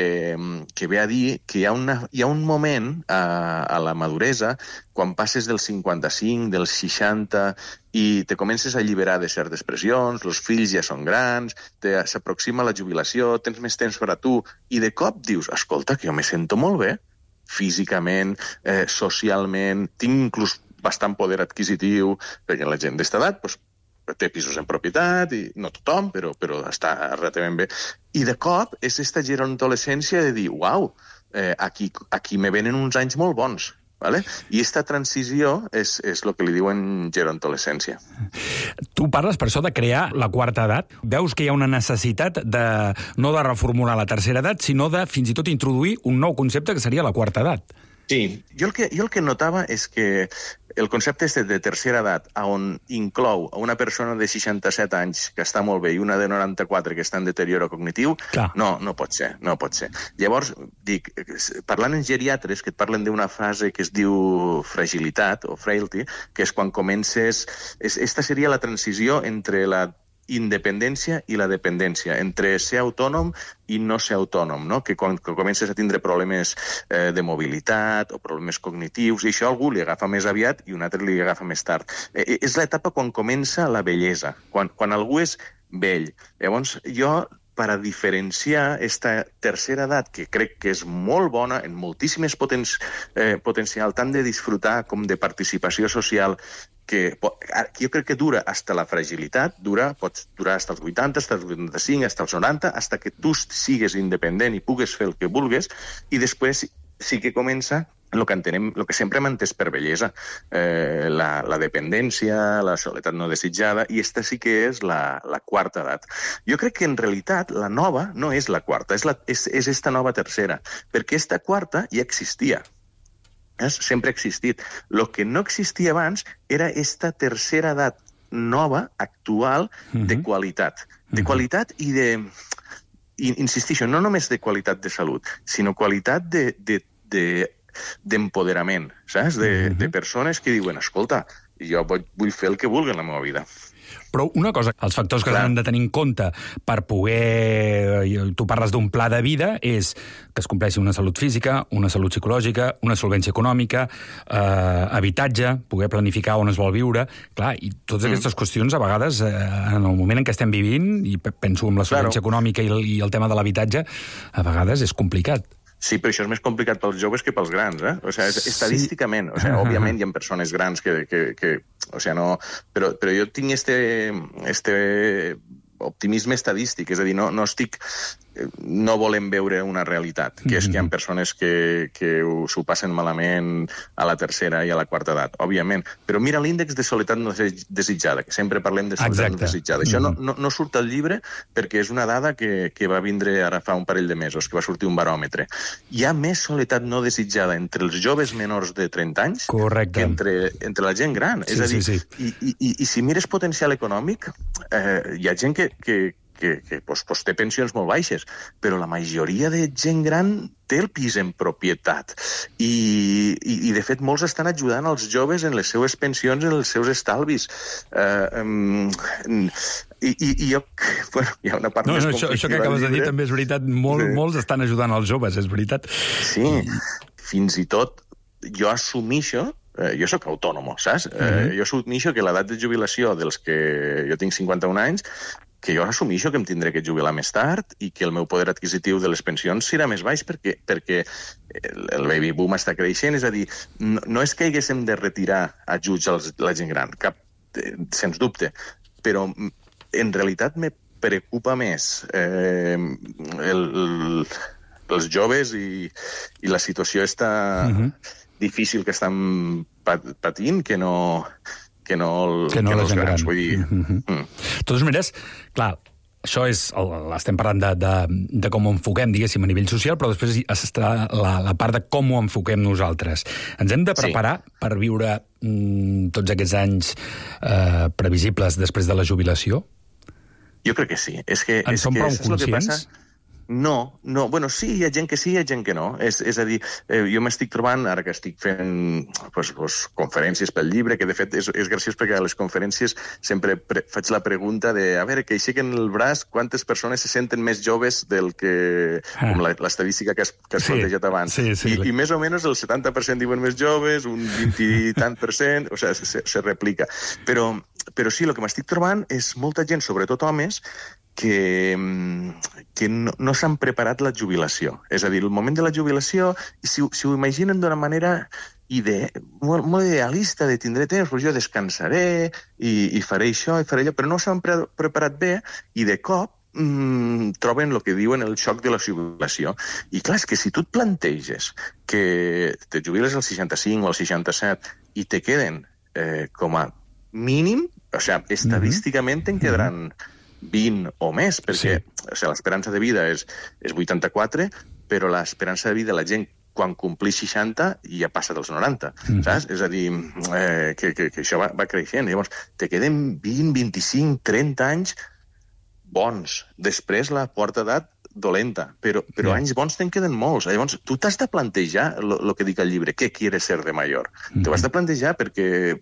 que ve a dir que hi ha un moment a la maduresa, quan passes dels 55, dels 60, i te comences a alliberar de certes pressions, els fills ja són grans, s'aproxima la jubilació, tens més temps per a tu, i de cop dius, escolta, que jo me sento molt bé, físicament, socialment, tinc inclús bastant poder adquisitiu, perquè la gent d'esta edat té pisos en propietat, i no tothom, però està relativament bé. I de cop és aquesta gerontolescència de dir, uau, aquí me venen uns anys molt bons. Vale? I aquesta transició és el que li diuen gerontolescència. Tu parles, per això, de crear la quarta edat. Veus que hi ha una necessitat no de reformular la tercera edat, sinó de fins i tot introduir un nou concepte que seria la quarta edat. Sí, jo el que notava és que el concepte de tercera edat, on inclou a una persona de 67 anys que està molt bé i una de 94 que està en deterioro cognitiu, no pot ser. Llavors, dic, parlant en geriatres, que et parlen d'una frase que es diu fragilitat o frailty, que és quan comences... Esta seria la transició entre la independència i la dependència, entre ser autònom i no ser autònom, no? Que quan comences a tindre problemes de mobilitat o problemes cognitius, i això a algú li agafa més aviat i un altre li agafa més tard. És l'etapa quan comença la vellesa, quan algú és vell. Llavors, jo, per a diferenciar aquesta tercera edat, que crec que és molt bona, en moltíssimes potencial, tant de disfrutar com de participació social, que jo crec que dura hasta la fragilitat, pots durar hasta els 80, hasta els 85, hasta els 90, hasta que tu sigues independent i pugues fer el que vulgues, i després sí que comença el que entenem, el que sempre hem entès per bellesa, la dependència, la soledat no desitjada, i esta sí que és la quarta edat. Jo crec que en realitat la nova no és la quarta, és esta nova tercera, perquè esta quarta ja existia. Sempre ha existit. El que no existia abans era esta tercera edat nova, actual, de qualitat. De qualitat i de... Insistixo, no només de qualitat de salut, sinó qualitat d'empoderament, saps? De persones que diuen, escolta, jo vull fer el que vulgui en la meva vida. Però una cosa, els factors que s'han de tenir en compte per poder... Tu parles d'un pla de vida, és que es compleixi una salut física, una salut psicològica, una solvència econòmica, habitatge, poder planificar on es vol viure... Clar, i totes aquestes qüestions, a vegades, en el moment en què estem vivint, i penso en la solvència econòmica i el tema de l'habitatge, a vegades és complicat. Sí, però això és més complicat pels joves que pels grans, eh? O sigui, estadísticament, o sigui, òbviament hi ha persones grans que o sigui, no... Però jo tinc este optimisme estadístic, és a dir, no estic... No volem veure una realitat, que és que hi ha persones que s'ho passen malament a la tercera i a la quarta edat, òbviament. Però mira l'índex de soledat no desitjada, que sempre parlem de soledat no desitjada. Això no surt al llibre perquè és una dada que va vindre ara fa un parell de mesos, que va sortir un baròmetre. Hi ha més soledat no desitjada entre els joves menors de 30 anys que entre la gent gran. És a dir, i si mires potencial econòmic, hi ha gent que té pensions molt baixes, però la majoria de gent gran té el pis en propietat. I de fet, molts estan ajudant els joves en les seues pensions, en els seus estalvis. I jo... Bueno, hi ha una part més conflictiva. Això que acabes de dir també és veritat. Molts estan ajudant els joves, és veritat. Sí, fins i tot jo assumixo... Jo sóc autònom, saps? Jo assumixo que l'edat de jubilació dels que... Jo tinc 51 anys, que jo assumixo que em tindré que jubilar més tard i que el meu poder adquisitiu de les pensions serà més baix perquè el baby boom està creixent. És a dir, no és que haguéssim de retirar ajuts a la gent gran, sens dubte, però en realitat me preocupa més els joves i la situació està difícil que estan patint que no els grans. Vull dir... De totes maneres, clar, això és... Estem parlant de com ho enfoquem, diguéssim, a nivell social, però després està la part de com ho enfoquem nosaltres. Ens hem de preparar per viure tots aquests anys previsibles després de la jubilació? Jo crec que sí. En som prou conscients? No. Bueno, sí, hi ha gent que sí, hi ha gent que no. És a dir, jo m'estic trobant, ara que estic fent conferències pel llibre, que de fet és graciós perquè a les conferències sempre faig la pregunta de, a veure, que aixequen el braç, quantes persones se senten més joves del que... com l'estadística que has plantejat abans. I més o menys el 70% diuen més joves, un 20 i tant %, o sigui, se replica. Però sí, el que m'estic trobant és molta gent, sobretot homes, que no s'han preparat la jubilació. És a dir, el moment de la jubilació, si ho imaginen d'una manera molt idealista, de tindré temps, doncs jo descansaré i faré això i faré allò, però no s'han preparat bé i de cop troben el que diuen el xoc de la jubilació. I clar, és que si tu et planteges que te jubiles als 65 o als 67 i te queden com a mínim, o sigui, estadísticament te'n quedaran 20 o més, perquè l'esperança de vida és 84, però l'esperança de vida de la gent quan complís 60 ja passa dels 90, saps? És a dir, que això va creixent. Llavors, te queden 20, 25, 30 anys bons. Després, la quarta edat dolenta, però anys bons te'n queden molts. Llavors, tu t'has de plantejar el que dic al llibre, què quieres ser de mayor? T'ho has de plantejar perquè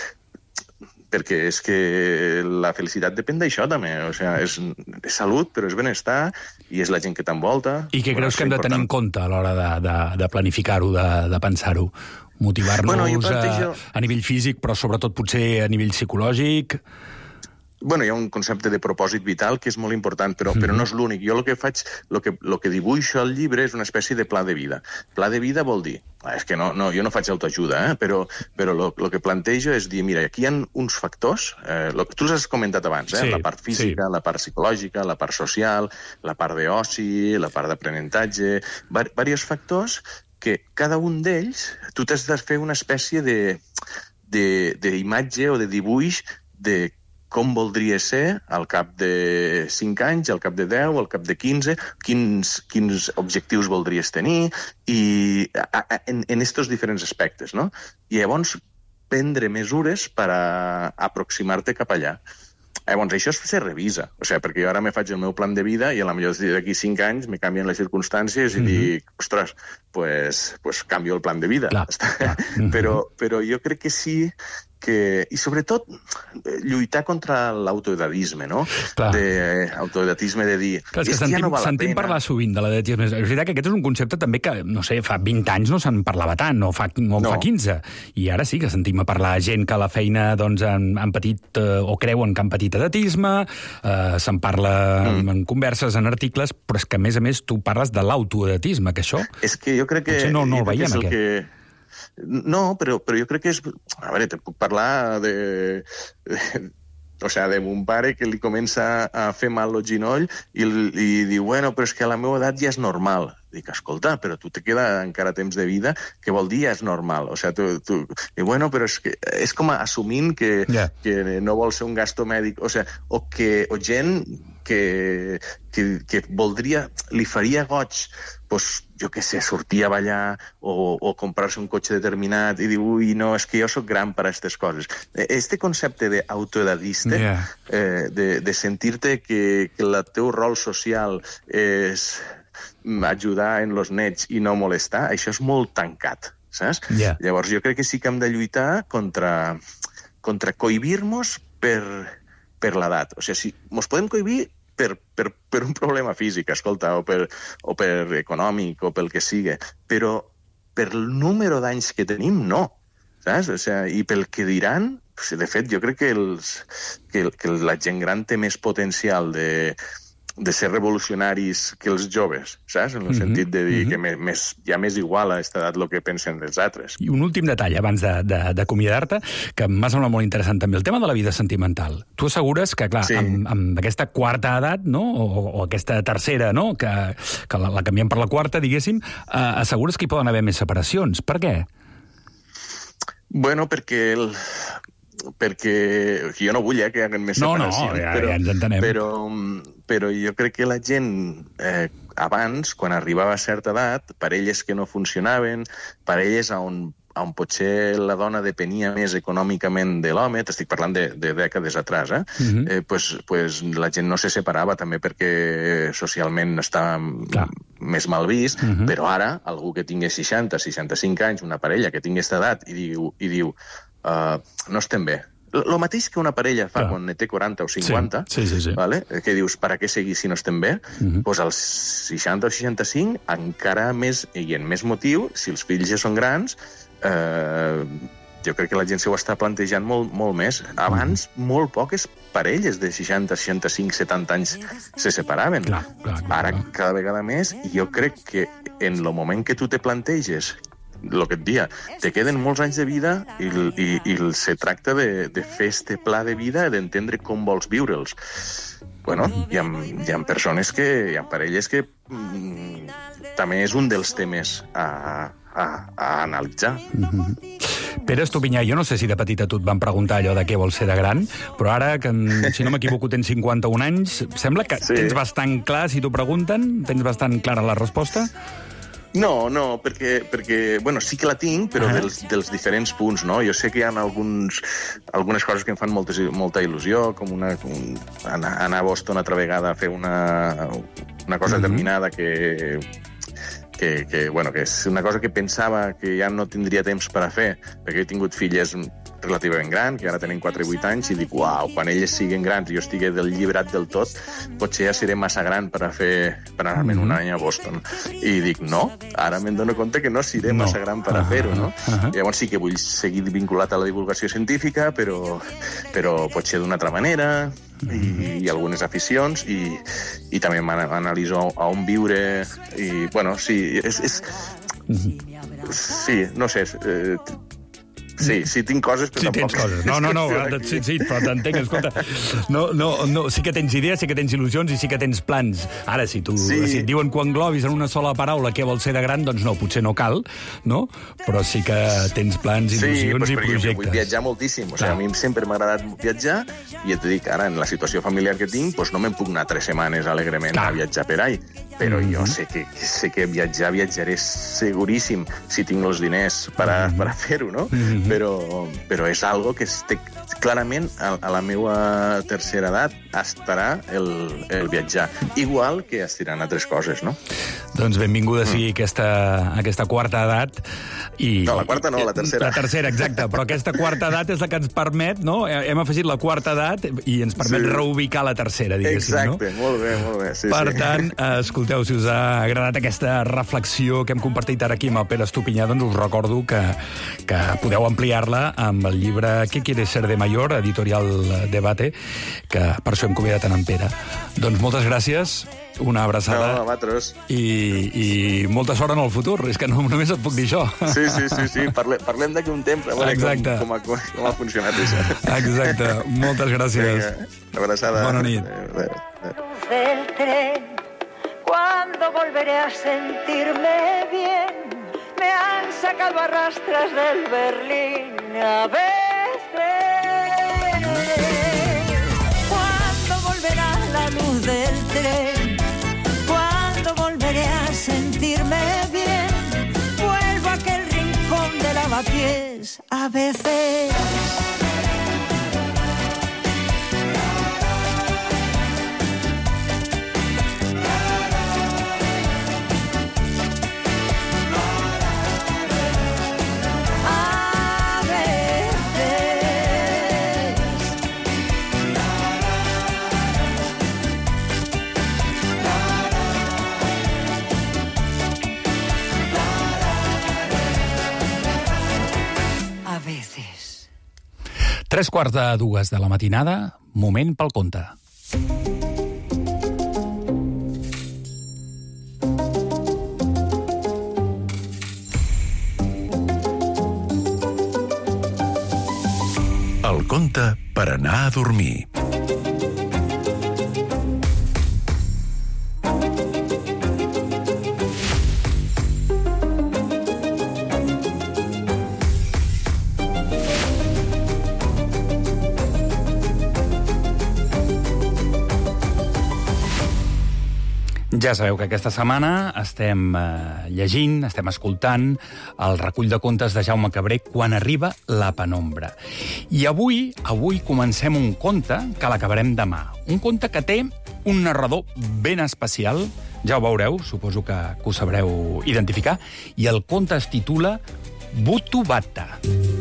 és que la felicitat depèn d'això també, o sigui, és salut, però és benestar, i és la gent que t'envolta. I què creus que hem de tenir en compte a l'hora de planificar-ho, de pensar-ho? Motivar-nos a nivell físic, però sobretot potser a nivell psicològic? Bueno, hi ha un concepte de propòsit vital que és molt important, però no és l'únic. Jo el que faig, el que dibuixo al llibre és una espècie de pla de vida. Pla de vida vol dir, és que jo no faig autoajuda, però el que plantejo és dir, mira, aquí hi ha uns factors, tu els has comentat abans, la part física, la part psicològica, la part social, la part d'oci, la part d'aprenentatge, diversos factors que cada un d'ells, tu t'has de fer una espècie d'imatge o de dibuix de com voldria ser al cap de 5 anys, al cap de 10, al cap de 15, quins objectius voldries tenir, i en estos diferents aspectes, no? I llavors prendre mesures per aproximar-te cap allà. Llavors, això se revisa, perquè jo ara me faig el meu plan de vida i a la millor d'aquí 5 anys me canvien les circumstàncies i dic, ostres, pues canvio el plan de vida. Però jo crec que sí i sobretot lluitar contra l'autoedatisme, no? Autoedatisme de dir... Clar, és que sentim parlar sovint de l'edatisme. És veritat que aquest és un concepte també que, no sé, fa 20 anys no se'n parlava tant, o fa 15. I ara sí que sentim a parlar gent que a la feina han patit o creuen que han patit edatisme, se'n parla en converses, en articles, però és que, a més, tu parles de l'autoedatisme, que això... És que jo crec que... Potser no el veiem, aquest. No, però jo crec que és... A veure, te puc parlar de mon pare que li comença a fer mal el genoll i diu, bueno, però és que a la meva edat ja és normal. Dic, escolta, però tu te queda encara temps de vida, què vol dir ja és normal? I bueno, però és com assumint que no vol ser un gasto mèdic, o gent que voldria, li faria goig, jo què sé, sortir a ballar o comprar-se un cotxe determinat i dir, ui, no, és que jo sóc gran per a aquestes coses. Este concepte d'autoedadista, de sentir-te que el teu rol social és ajudar en los nets i no molestar, això és molt tancat, saps? Llavors jo crec que sí que hem de lluitar contra cohibir-nos per l'edat. O sigui, si ens podem cohibir per un problema físic, escolta, o per econòmic, o pel que sigui, però per el número d'anys que tenim, no. Saps? O sigui, i pel que diran, de fet, jo crec que la gent gran té més potencial de ser revolucionaris que els joves, saps? En el sentit de dir que ja m'és igual a aquesta edat el que pensen dels altres. I un últim detall, abans d'acomiadar-te, que m'ha semblat molt interessant també, el tema de la vida sentimental. Tu assegures que, clar, amb aquesta quarta edat, no?, o aquesta tercera, no?, que la canviem per la quarta, diguéssim, assegures que hi poden haver més separacions. Per què? Bueno, perquè jo no vull que hi hagi més separacions. No, ja ens entenem. Però jo crec que la gent, abans, quan arribava a certa edat, parelles que no funcionaven, parelles on potser la dona depenia més econòmicament de l'home, t'estic parlant de dècades atrás, pues la gent no se separava també perquè socialment estava més mal vist, però ara, algú que tingui 60, 65 anys, una parella que tingui aquesta edat i diu no estem bé. El mateix que una parella fa quan té 40 o 50, que dius, per a què seguir si no estem bé? Doncs als 60 o 65 encara més, i en més motiu, si els fills ja són grans, jo crec que la gent s'ho està plantejant molt més. Abans, molt poques parelles de 60, 65, 70 anys se separaven. Ara, cada vegada més, i jo crec que en el moment que tu te planteges el que et dia, te queden molts anys de vida i se tracta de fer este pla de vida, d'entendre com vols viure'ls. Bueno, hi ha persones hi ha parelles que també és un dels temes a analitzar. Pere Estupinyà, jo no sé si de petita tu et van preguntar allò de què vols ser de gran, però ara, que si no m'equivoco tens 51 anys, sembla que tens bastant clar, si t'ho pregunten, tens bastant clara la resposta? No, perquè bueno, sí que la tinc, però dels diferents punts, no? Jo sé que hi ha algunes coses que em fan molta il·lusió, com anar a Boston altra vegada a fer una cosa determinada que és una cosa que pensava que ja no tindria temps per a fer, perquè he tingut filles relativament grans, que ara tenen 4 i 8 anys, i dic, uau, quan elles siguin grans i jo estigui del llibrat del tot, potser ja seré massa gran per anar-me'n un any a Boston. I dic, no, ara me'n dono compte que no seré massa gran per a fer-ho, no? Llavors sí que vull seguir vinculat a la divulgació científica, però potser d'una altra manera, i algunes aficions, i també m'analitzo a on viure, i, bueno, sí, sí, no sé, Sí, tinc coses, però tampoc... Tens coses. No, sí, però t'entenc, escolta. No, sí que tens idees, sí que tens il·lusions i sí que tens plans. Ara, si et diuen quan globis en una sola paraula què vol ser de gran, doncs no, potser no cal, no? Però sí que tens plans, il·lusions i projectes. Vull viatjar moltíssim. O sigui, a mi sempre m'ha agradat viatjar i et dic, ara, en la situació familiar que tinc, doncs no me'n puc anar 3 setmanes alegrement a viatjar per ahí. Però jo sé que viatjaré seguríssim si tinc els diners per a fer-ho, no? Però és algo que clarament a la meva tercera edat estarà el viatjar. Igual que estiran altres coses, no? Doncs benvinguda sigui aquesta quarta edat. No, la quarta no, la tercera. La tercera, exacte. Però aquesta quarta edat és la que ens permet, no? Hem afegit la quarta edat i ens permet reubicar la tercera, diguéssim, no? Exacte, molt bé. Per tant, escolteu, si us ha agradat aquesta reflexió que hem compartit ara aquí amb el Pere Estupinyà, doncs us recordo que podeu ampliar-la amb el llibre ¿Qué quiere ser de mayor?, editorial Debate, que per això hem convidat en Pere. Doncs moltes gràcies, una abraçada. No, a vosaltres. I molta sort en el futur, és que només et puc dir això. Sí. Parlem d'aquí un temps, a veure com ha funcionat això. Exacte, moltes gràcies. Una abraçada. Bona nit. Del tren, cuando volveré a sentirme bien, me han sacado a rastras del Berlín a veces. Cuando volverá la luz del tren, cuando volveré a sentirme bien, vuelvo a aquel rincón de lavapiés a veces. Tres quarts de 2 de la matinada, moment pel conte. El conte per anar a dormir. Ja sabeu que aquesta setmana estem llegint, estem escoltant el recull de contes de Jaume Cabré Quan arriba la penombra. I avui comencem un conte que l'acabarem demà. Un conte que té un narrador ben especial, ja ho veureu, suposo que ho sabreu identificar, i el conte es titula Butu Bata.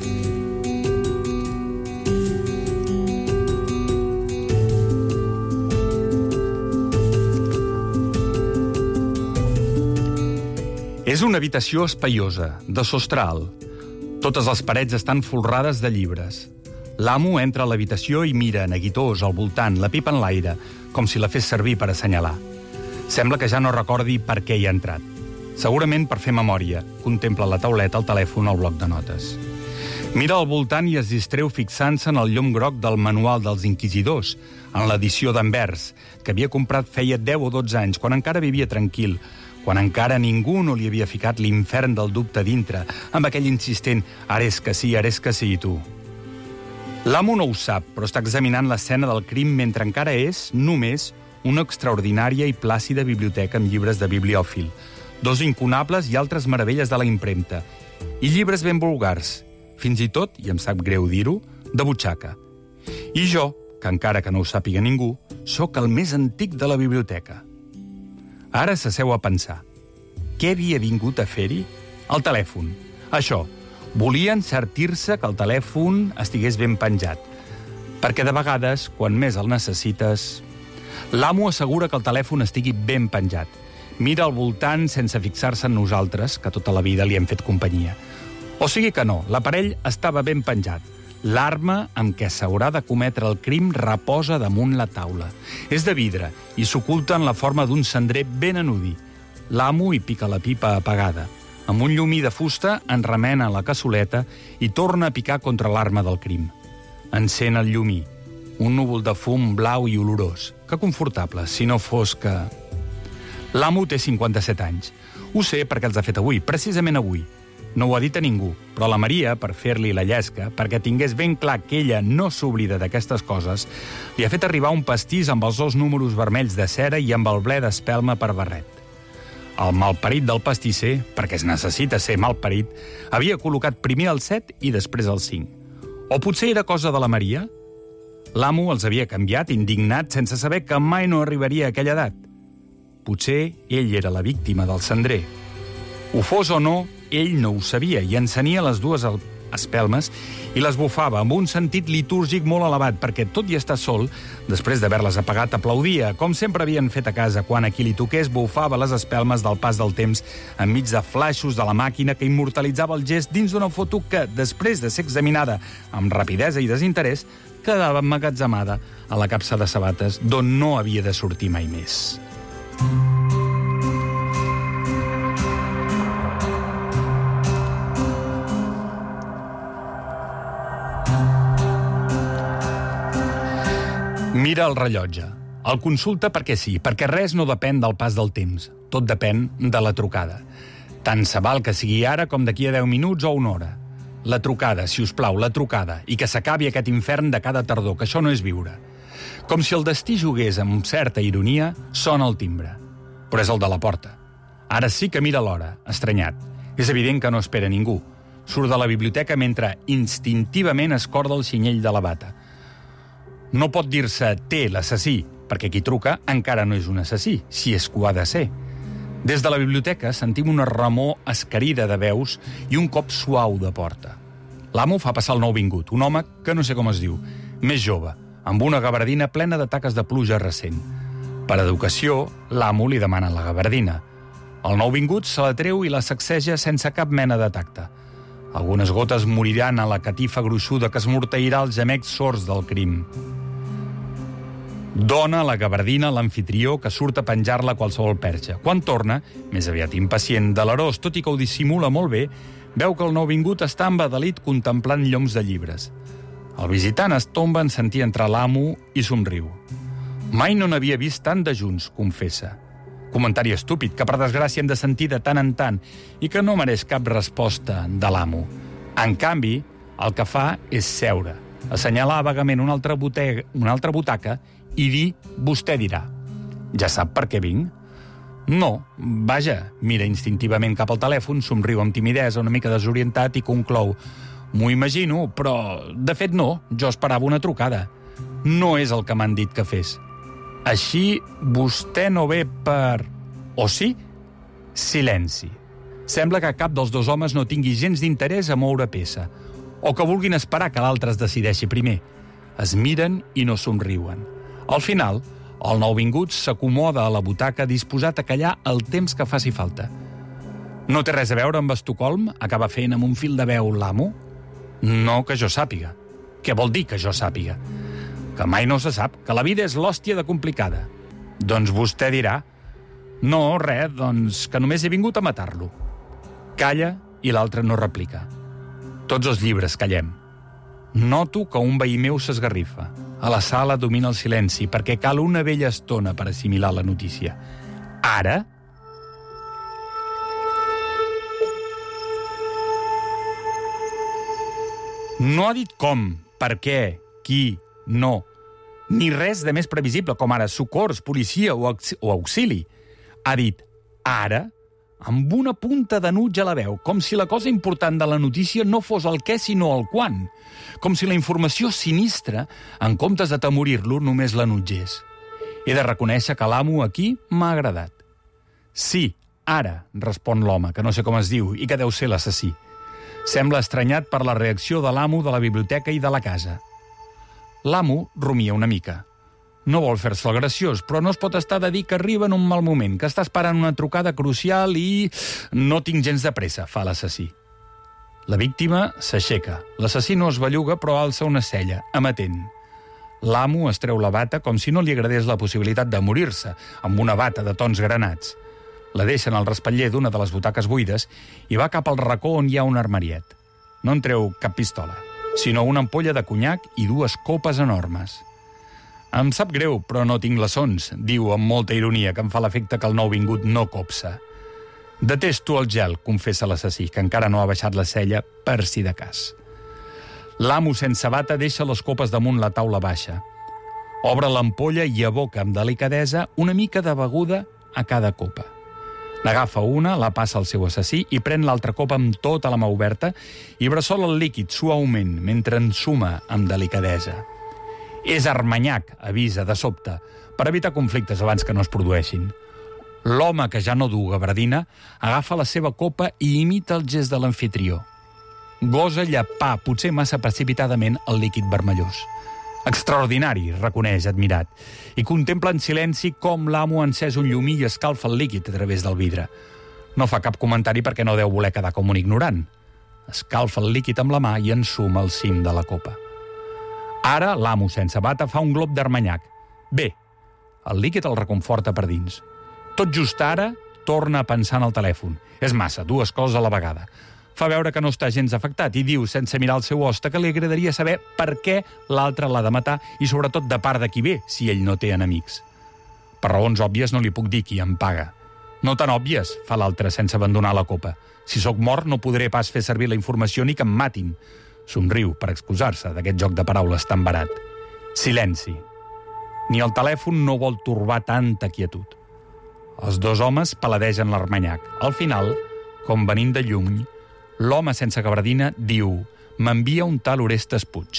És una habitació espaiosa, de sostre alt. Totes les parets estan folrades de llibres. L'amo entra a l'habitació i mira, neguitós, al voltant, la pipa en l'aire, com si la fes servir per assenyalar. Sembla que ja no recordi per què hi ha entrat. Segurament per fer memòria. Contempla la tauleta, el telèfon, el bloc de notes. Mira al voltant i es distreu fixant-se en el llum groc del Manual dels Inquisidors, en l'edició d'Anvers, que havia comprat feia 10 o 12 anys, quan encara vivia tranquil, quan encara ningú no li havia ficat l'infern del dubte dintre, amb aquell insistent «ara és que sí, tu». L'amo no ho sap, però està examinant l'escena del crim mentre encara és, només, una extraordinària i plàcida biblioteca amb llibres de bibliòfil, 2 incunables i altres meravelles de la impremta, i llibres ben vulgars, fins i tot, i em sap greu dir-ho, de butxaca. I jo, que encara que no ho sàpiga ningú, sóc el més antic de la biblioteca. Ara s'asseu a pensar. Què havia vingut a fer-hi? El telèfon. Això. Volia encertir-se que el telèfon estigués ben penjat. Perquè de vegades, quan més el necessites... L'amo assegura que el telèfon estigui ben penjat. Mira al voltant sense fixar-se en nosaltres, que tota la vida li hem fet companyia. O sigui que no, l'aparell estava ben penjat. L'arma amb què s'haurà de cometre el crim reposa damunt la taula. És de vidre i s'oculta en la forma d'un cendrer ben anudi. L'amo hi pica la pipa apagada. Amb un llumí de fusta en remena la cassoleta i torna a picar contra l'arma del crim. Encén el llumí, un núvol de fum blau i olorós. Que confortable, si no fos que... L'amo té 57 anys. Ho sé perquè els ha fet avui, precisament avui. No ho ha dit a ningú, però la Maria, per fer-li la llesca, perquè tingués ben clar que ella no s'oblida d'aquestes coses, li ha fet arribar un pastís amb els 2 números vermells de cera i amb el ble d'espelma per barret. El malparit del pastisser, perquè es necessita ser malparit, havia col·locat primer el 7 i després el 5. O potser era cosa de la Maria? L'amo els havia canviat, indignat, sense saber que mai no arribaria a aquella edat. Potser ell era la víctima del cendrer. Ho fos o no, ell no ho sabia i encenia les 2 espelmes i les bufava amb un sentit litúrgic molt elevat perquè, tot i estar sol, després d'haver-les apagat, aplaudia, com sempre havien fet a casa, quan a qui li toqués bufava les espelmes del pas del temps enmig de flaixos de la màquina que immortalitzava el gest dins d'una foto que, després de ser examinada amb rapidesa i desinterès, quedava emmagatzemada a la capsa de sabates d'on no havia de sortir mai més. Mira el rellotge. El consulta perquè sí, perquè res no depèn del pas del temps. Tot depèn de la trucada. Tant se val que sigui ara com d'aquí a 10 minuts o una hora. La trucada, si us plau, la trucada, i que s'acabi aquest infern de cada tardor, que això no és viure. Com si el destí jugués amb certa ironia, sona el timbre. Però és el de la porta. Ara sí que mira l'hora, estranyat. És evident que no espera ningú. Surt de la biblioteca mentre instintivament escorda el cinyell de la bata. No pot dir-se té l'assassí, perquè qui truca encara no és un assassí, si és que ho ha de ser. Des de la biblioteca sentim una remor escarida de veus i un cop suau de porta. L'amo fa passar el nouvingut, un home que no sé com es diu, més jove, amb una gabardina plena de taques de pluja recent. Per educació, l'amo li demana la gabardina. El nouvingut se la treu i la sacseja sense cap mena de tacte. Algunes gotes moriran a la catifa gruixuda que esmorteirà els gemecs sords del crim. Dona la gabardina a l'amfitrió, que surt a penjar-la a qualsevol perxa. Quan torna, més aviat impacient, delerós, tot i que ho dissimula molt bé, veu que el nouvingut està embadalit contemplant lloms de llibres. El visitant es tomba en sentir entrar l'amo i somriu. Mai no n'havia vist tant de junts, confessa. Comentari estúpid, que per desgràcia hem de sentir de tant en tant i que no mereix cap resposta de l'amo. En canvi, el que fa és seure, assenyalar vagament una altra butaca i dir, vostè dirà. Ja sap per què vinc? No, vaja, mira instintivament cap al telèfon, somriu amb timidesa, una mica desorientat i conclou. M'ho imagino, però, de fet no, jo esperava una trucada. No és el que m'han dit que fes. Així, vostè no ve per... O sí? Silenci. Sembla que cap dels 2 homes no tingui gens d'interès a moure peça, o que vulguin esperar que l'altre es decideixi primer. Es miren i no somriuen. Al final, el nouvingut s'acomoda a la butaca disposat a callar el temps que faci falta. No té res a veure amb Estocolm? Acaba fent amb un fil de veu l'amo? No que jo sàpiga. Què vol dir que jo sàpiga? Que mai no se sap, que la vida és l'hòstia de complicada. Doncs vostè dirà, no, res, doncs que només he vingut a matar-lo. Calla i l'altre no replica. Tots els llibres callem. Noto que un veí meu s'esgarrifa. A la sala domina el silenci, perquè cal una bella estona per assimilar la notícia. Ara? No ha dit com, per què, qui, no, ni res de més previsible, com ara socors, policia o auxili. Ha dit ara, amb una punta d'enuig a la veu, com si la cosa important de la notícia no fos el què, sinó el quan. Com si la informació sinistra, en comptes d'atemorir-lo, només l'enutgés. He de reconèixer que l'amo aquí m'ha agradat. Sí, ara, respon l'home, que no sé com es diu i que deu ser l'assassí. Sembla estranyat per la reacció de l'amo de la biblioteca i de la casa. L'amo rumia una mica. No vol fer-se el graciós, però no es pot estar de dir que arriba en un mal moment, que està esperant una trucada crucial i... No tinc gens de pressa, fa l'assassí. La víctima s'aixeca. L'assassí no es belluga, però alça una cella, amatent. L'amo es treu la bata com si no li agradés la possibilitat de morir-se, amb una bata de tons granats. La deixen al respatller d'una de les butaques buides i va cap al racó on hi ha un armariet. No en treu cap pistola, sinó una ampolla de conyac i 2 copes enormes. Em sap greu, però no tinc glaçons, diu amb molta ironia, que em fa l'efecte que el nou vingut no copsa. Detesto el gel, confessa l'assassí, que encara no ha baixat la cella per si de cas. L'amo sense bata deixa les copes damunt la taula baixa. Obre l'ampolla i aboca amb delicadesa una mica de beguda a cada copa. N'agafa una, la passa al seu assassí i pren l'altra copa amb tota la mà oberta i bressola el líquid suaument mentre ensuma amb delicadesa. És armanyac, avisa de sobte, per evitar conflictes abans que no es produeixin. L'home, que ja no du gabardina, agafa la seva copa i imita el gest de l'amfitrió. Gosa llepar, potser massa precipitadament, el líquid vermellós. Extraordinari, reconeix, admirat, i contempla en silenci com l'amo ha encès un llumí i escalfa el líquid a través del vidre. No fa cap comentari perquè no deu voler quedar com un ignorant. Escalfa el líquid amb la mà i ensuma el cim de la copa. Ara, l'amo sense bata fa un glob d'armanyac. Bé, el líquid el reconforta per dins. Tot just ara, torna a pensar en el telèfon. És massa, 2 coses a la vegada. Fa veure que no està gens afectat i diu, sense mirar el seu hoste, que li agradaria saber per què l'altre l'ha de matar i, sobretot, de part de qui ve, si ell no té enemics. Per raons òbvies no li puc dir qui em paga. No tan òbvies, fa l'altre, sense abandonar la copa. Si sóc mort no podré pas fer servir la informació ni que em matin. Somriu per excusar-se d'aquest joc de paraules tan barat. Silenci. Ni el telèfon no vol torbar tanta quietud. Els 2 homes paladegen l'armanyac. Al final, com venint de lluny, l'home sense gabardina diu: m'envia un tal Orestes Puig.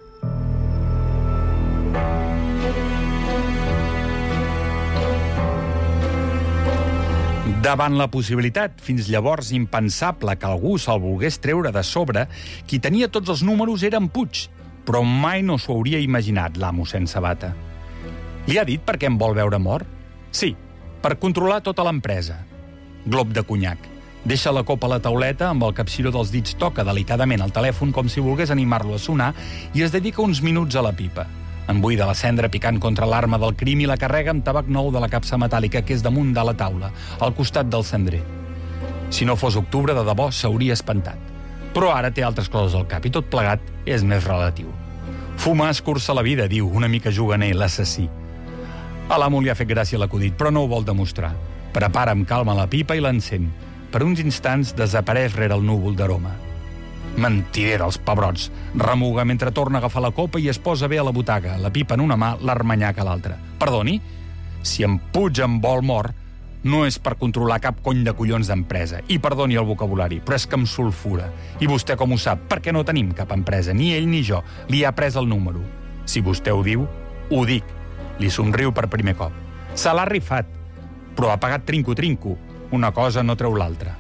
Davant la possibilitat, fins llavors impensable, que algú se'l volgués treure de sobre, qui tenia tots els números era en Puig, però mai no s'ho hauria imaginat l'amo sense bata. Li ha dit per què em vol veure mort? Sí, per controlar tota l'empresa. Glob de conyac. Deixa la copa a la tauleta, amb el capciró dels dits toca delicadament el telèfon com si volgués animar-lo a sonar i es dedica uns minuts a la pipa. Embuida la cendra picant contra l'arma del crim i la carrega amb tabac nou de la capsa metàl·lica que és damunt de la taula, al costat del cendrer. Si no fos octubre, de debò s'hauria espantat. Però ara té altres coses al cap i tot plegat és més relatiu. Fumar escurça la vida, diu, una mica juganer, l'assassí. A l'amo li ha fet gràcia l'acudit, però no ho vol demostrar. Prepara amb calma la pipa i l'encén. Per uns instants desapareix rere el núvol d'aroma. Mentidera, els pebrots. Remuga mentre torna a agafar la copa i es posa bé a la butaca, la pipa en una mà, l'armanyac a l'altra. Perdoni? Si em Puig em vol mort, no és per controlar cap cony de collons d'empresa. I perdoni el vocabulari, però és que em sulfura. I vostè com ho sap? Perquè no tenim cap empresa, ni ell ni jo. Li ha pres el número. Si vostè ho diu, ho dic. Li somriu per primer cop. Se l'ha rifat, però ha pagat trinco-trinco. Una cosa no treu l'altra.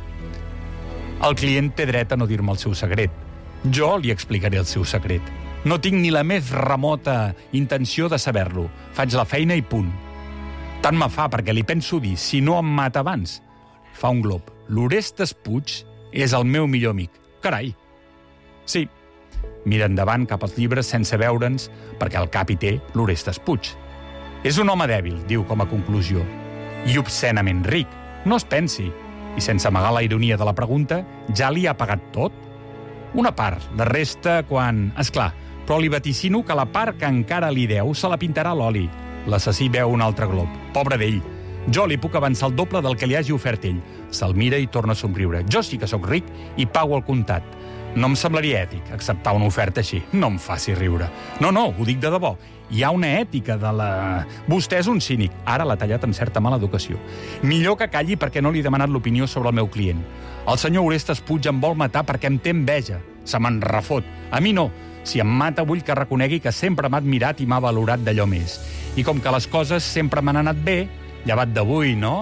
El client té dret a no dir-me el seu secret. Jo li explicaré el seu secret. No tinc ni la més remota intenció de saber-lo. Faig la feina i punt. Tant me fa perquè li penso dir, si no em mata abans. Fa un glob. L'Orestes Puig és el meu millor amic. Carai. Sí. Mira endavant cap als llibres sense veure'ns, perquè al cap hi té l'Orestes Puig. És un home dèbil, diu com a conclusió. I obscenament ric. No es pensi. I sense amagar la ironia de la pregunta, ja li ha pagat tot? Una part, la resta quan... Esclar, però li vaticino que la part que encara li deu se la pintarà a l'oli. L'assassí veu un altre glob. Pobre d'ell. Jo li puc avançar el doble del que li hagi ofert ell. Se'l mira i torna a somriure. Jo sí que sóc ric i pago el comptat. No em semblaria ètic acceptar una oferta així. No em faci riure. No, ho dic de debò. Hi ha una ètica de la... Vostè és un cínic. Ara l'ha tallat amb certa mala educació. Millor que calli perquè no li he demanat l'opinió sobre el meu client. El senyor Orestes Puig em vol matar perquè em té enveja. Se me'n refot. A mi no. Si em mata vull que reconegui que sempre m'ha admirat i m'ha valorat d'allò més. I com que les coses sempre m'han anat bé, llevat d'avui, no?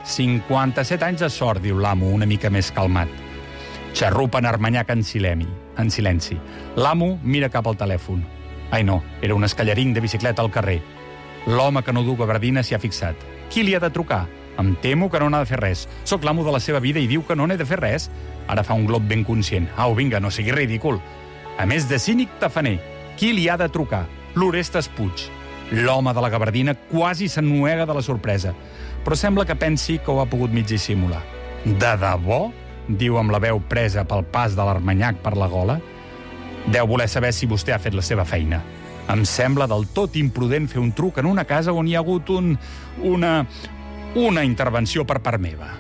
57 anys de sort, diu l'amo, una mica més calmat. Xarrupa en armanyac en silenci. L'amo mira cap al telèfon. Ai no, era un escallarín de bicicleta al carrer. L'home que no du gabardina s'hi ha fixat. Qui li ha de trucar? Em temo que no n'ha de fer res. Soc l'amo de la seva vida i diu que no n'he de fer res. Ara fa un glob ben conscient. Au, vinga, no sigui ridícul. A més de cínic tafaner, qui li ha de trucar? L'Orestes Puig. L'home de la gabardina quasi s'ennuega de la sorpresa. però sembla que pensi que ho ha pogut mig dissimular. De debò? Diu amb la veu presa pel pas de l'Armanyac per la gola. Deu voler saber si vostè ha fet la seva feina. Em sembla del tot imprudent fer un truc en una casa on hi ha hagut una intervenció per part meva.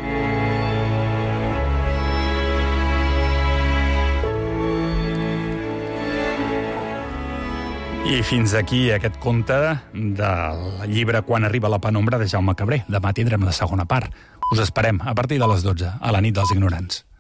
I fins aquí aquest conte del llibre Quan arriba la penombra de Jaume Cabré. Demà tindrem la segona part. Us esperem a partir de les 12, a la nit dels ignorants.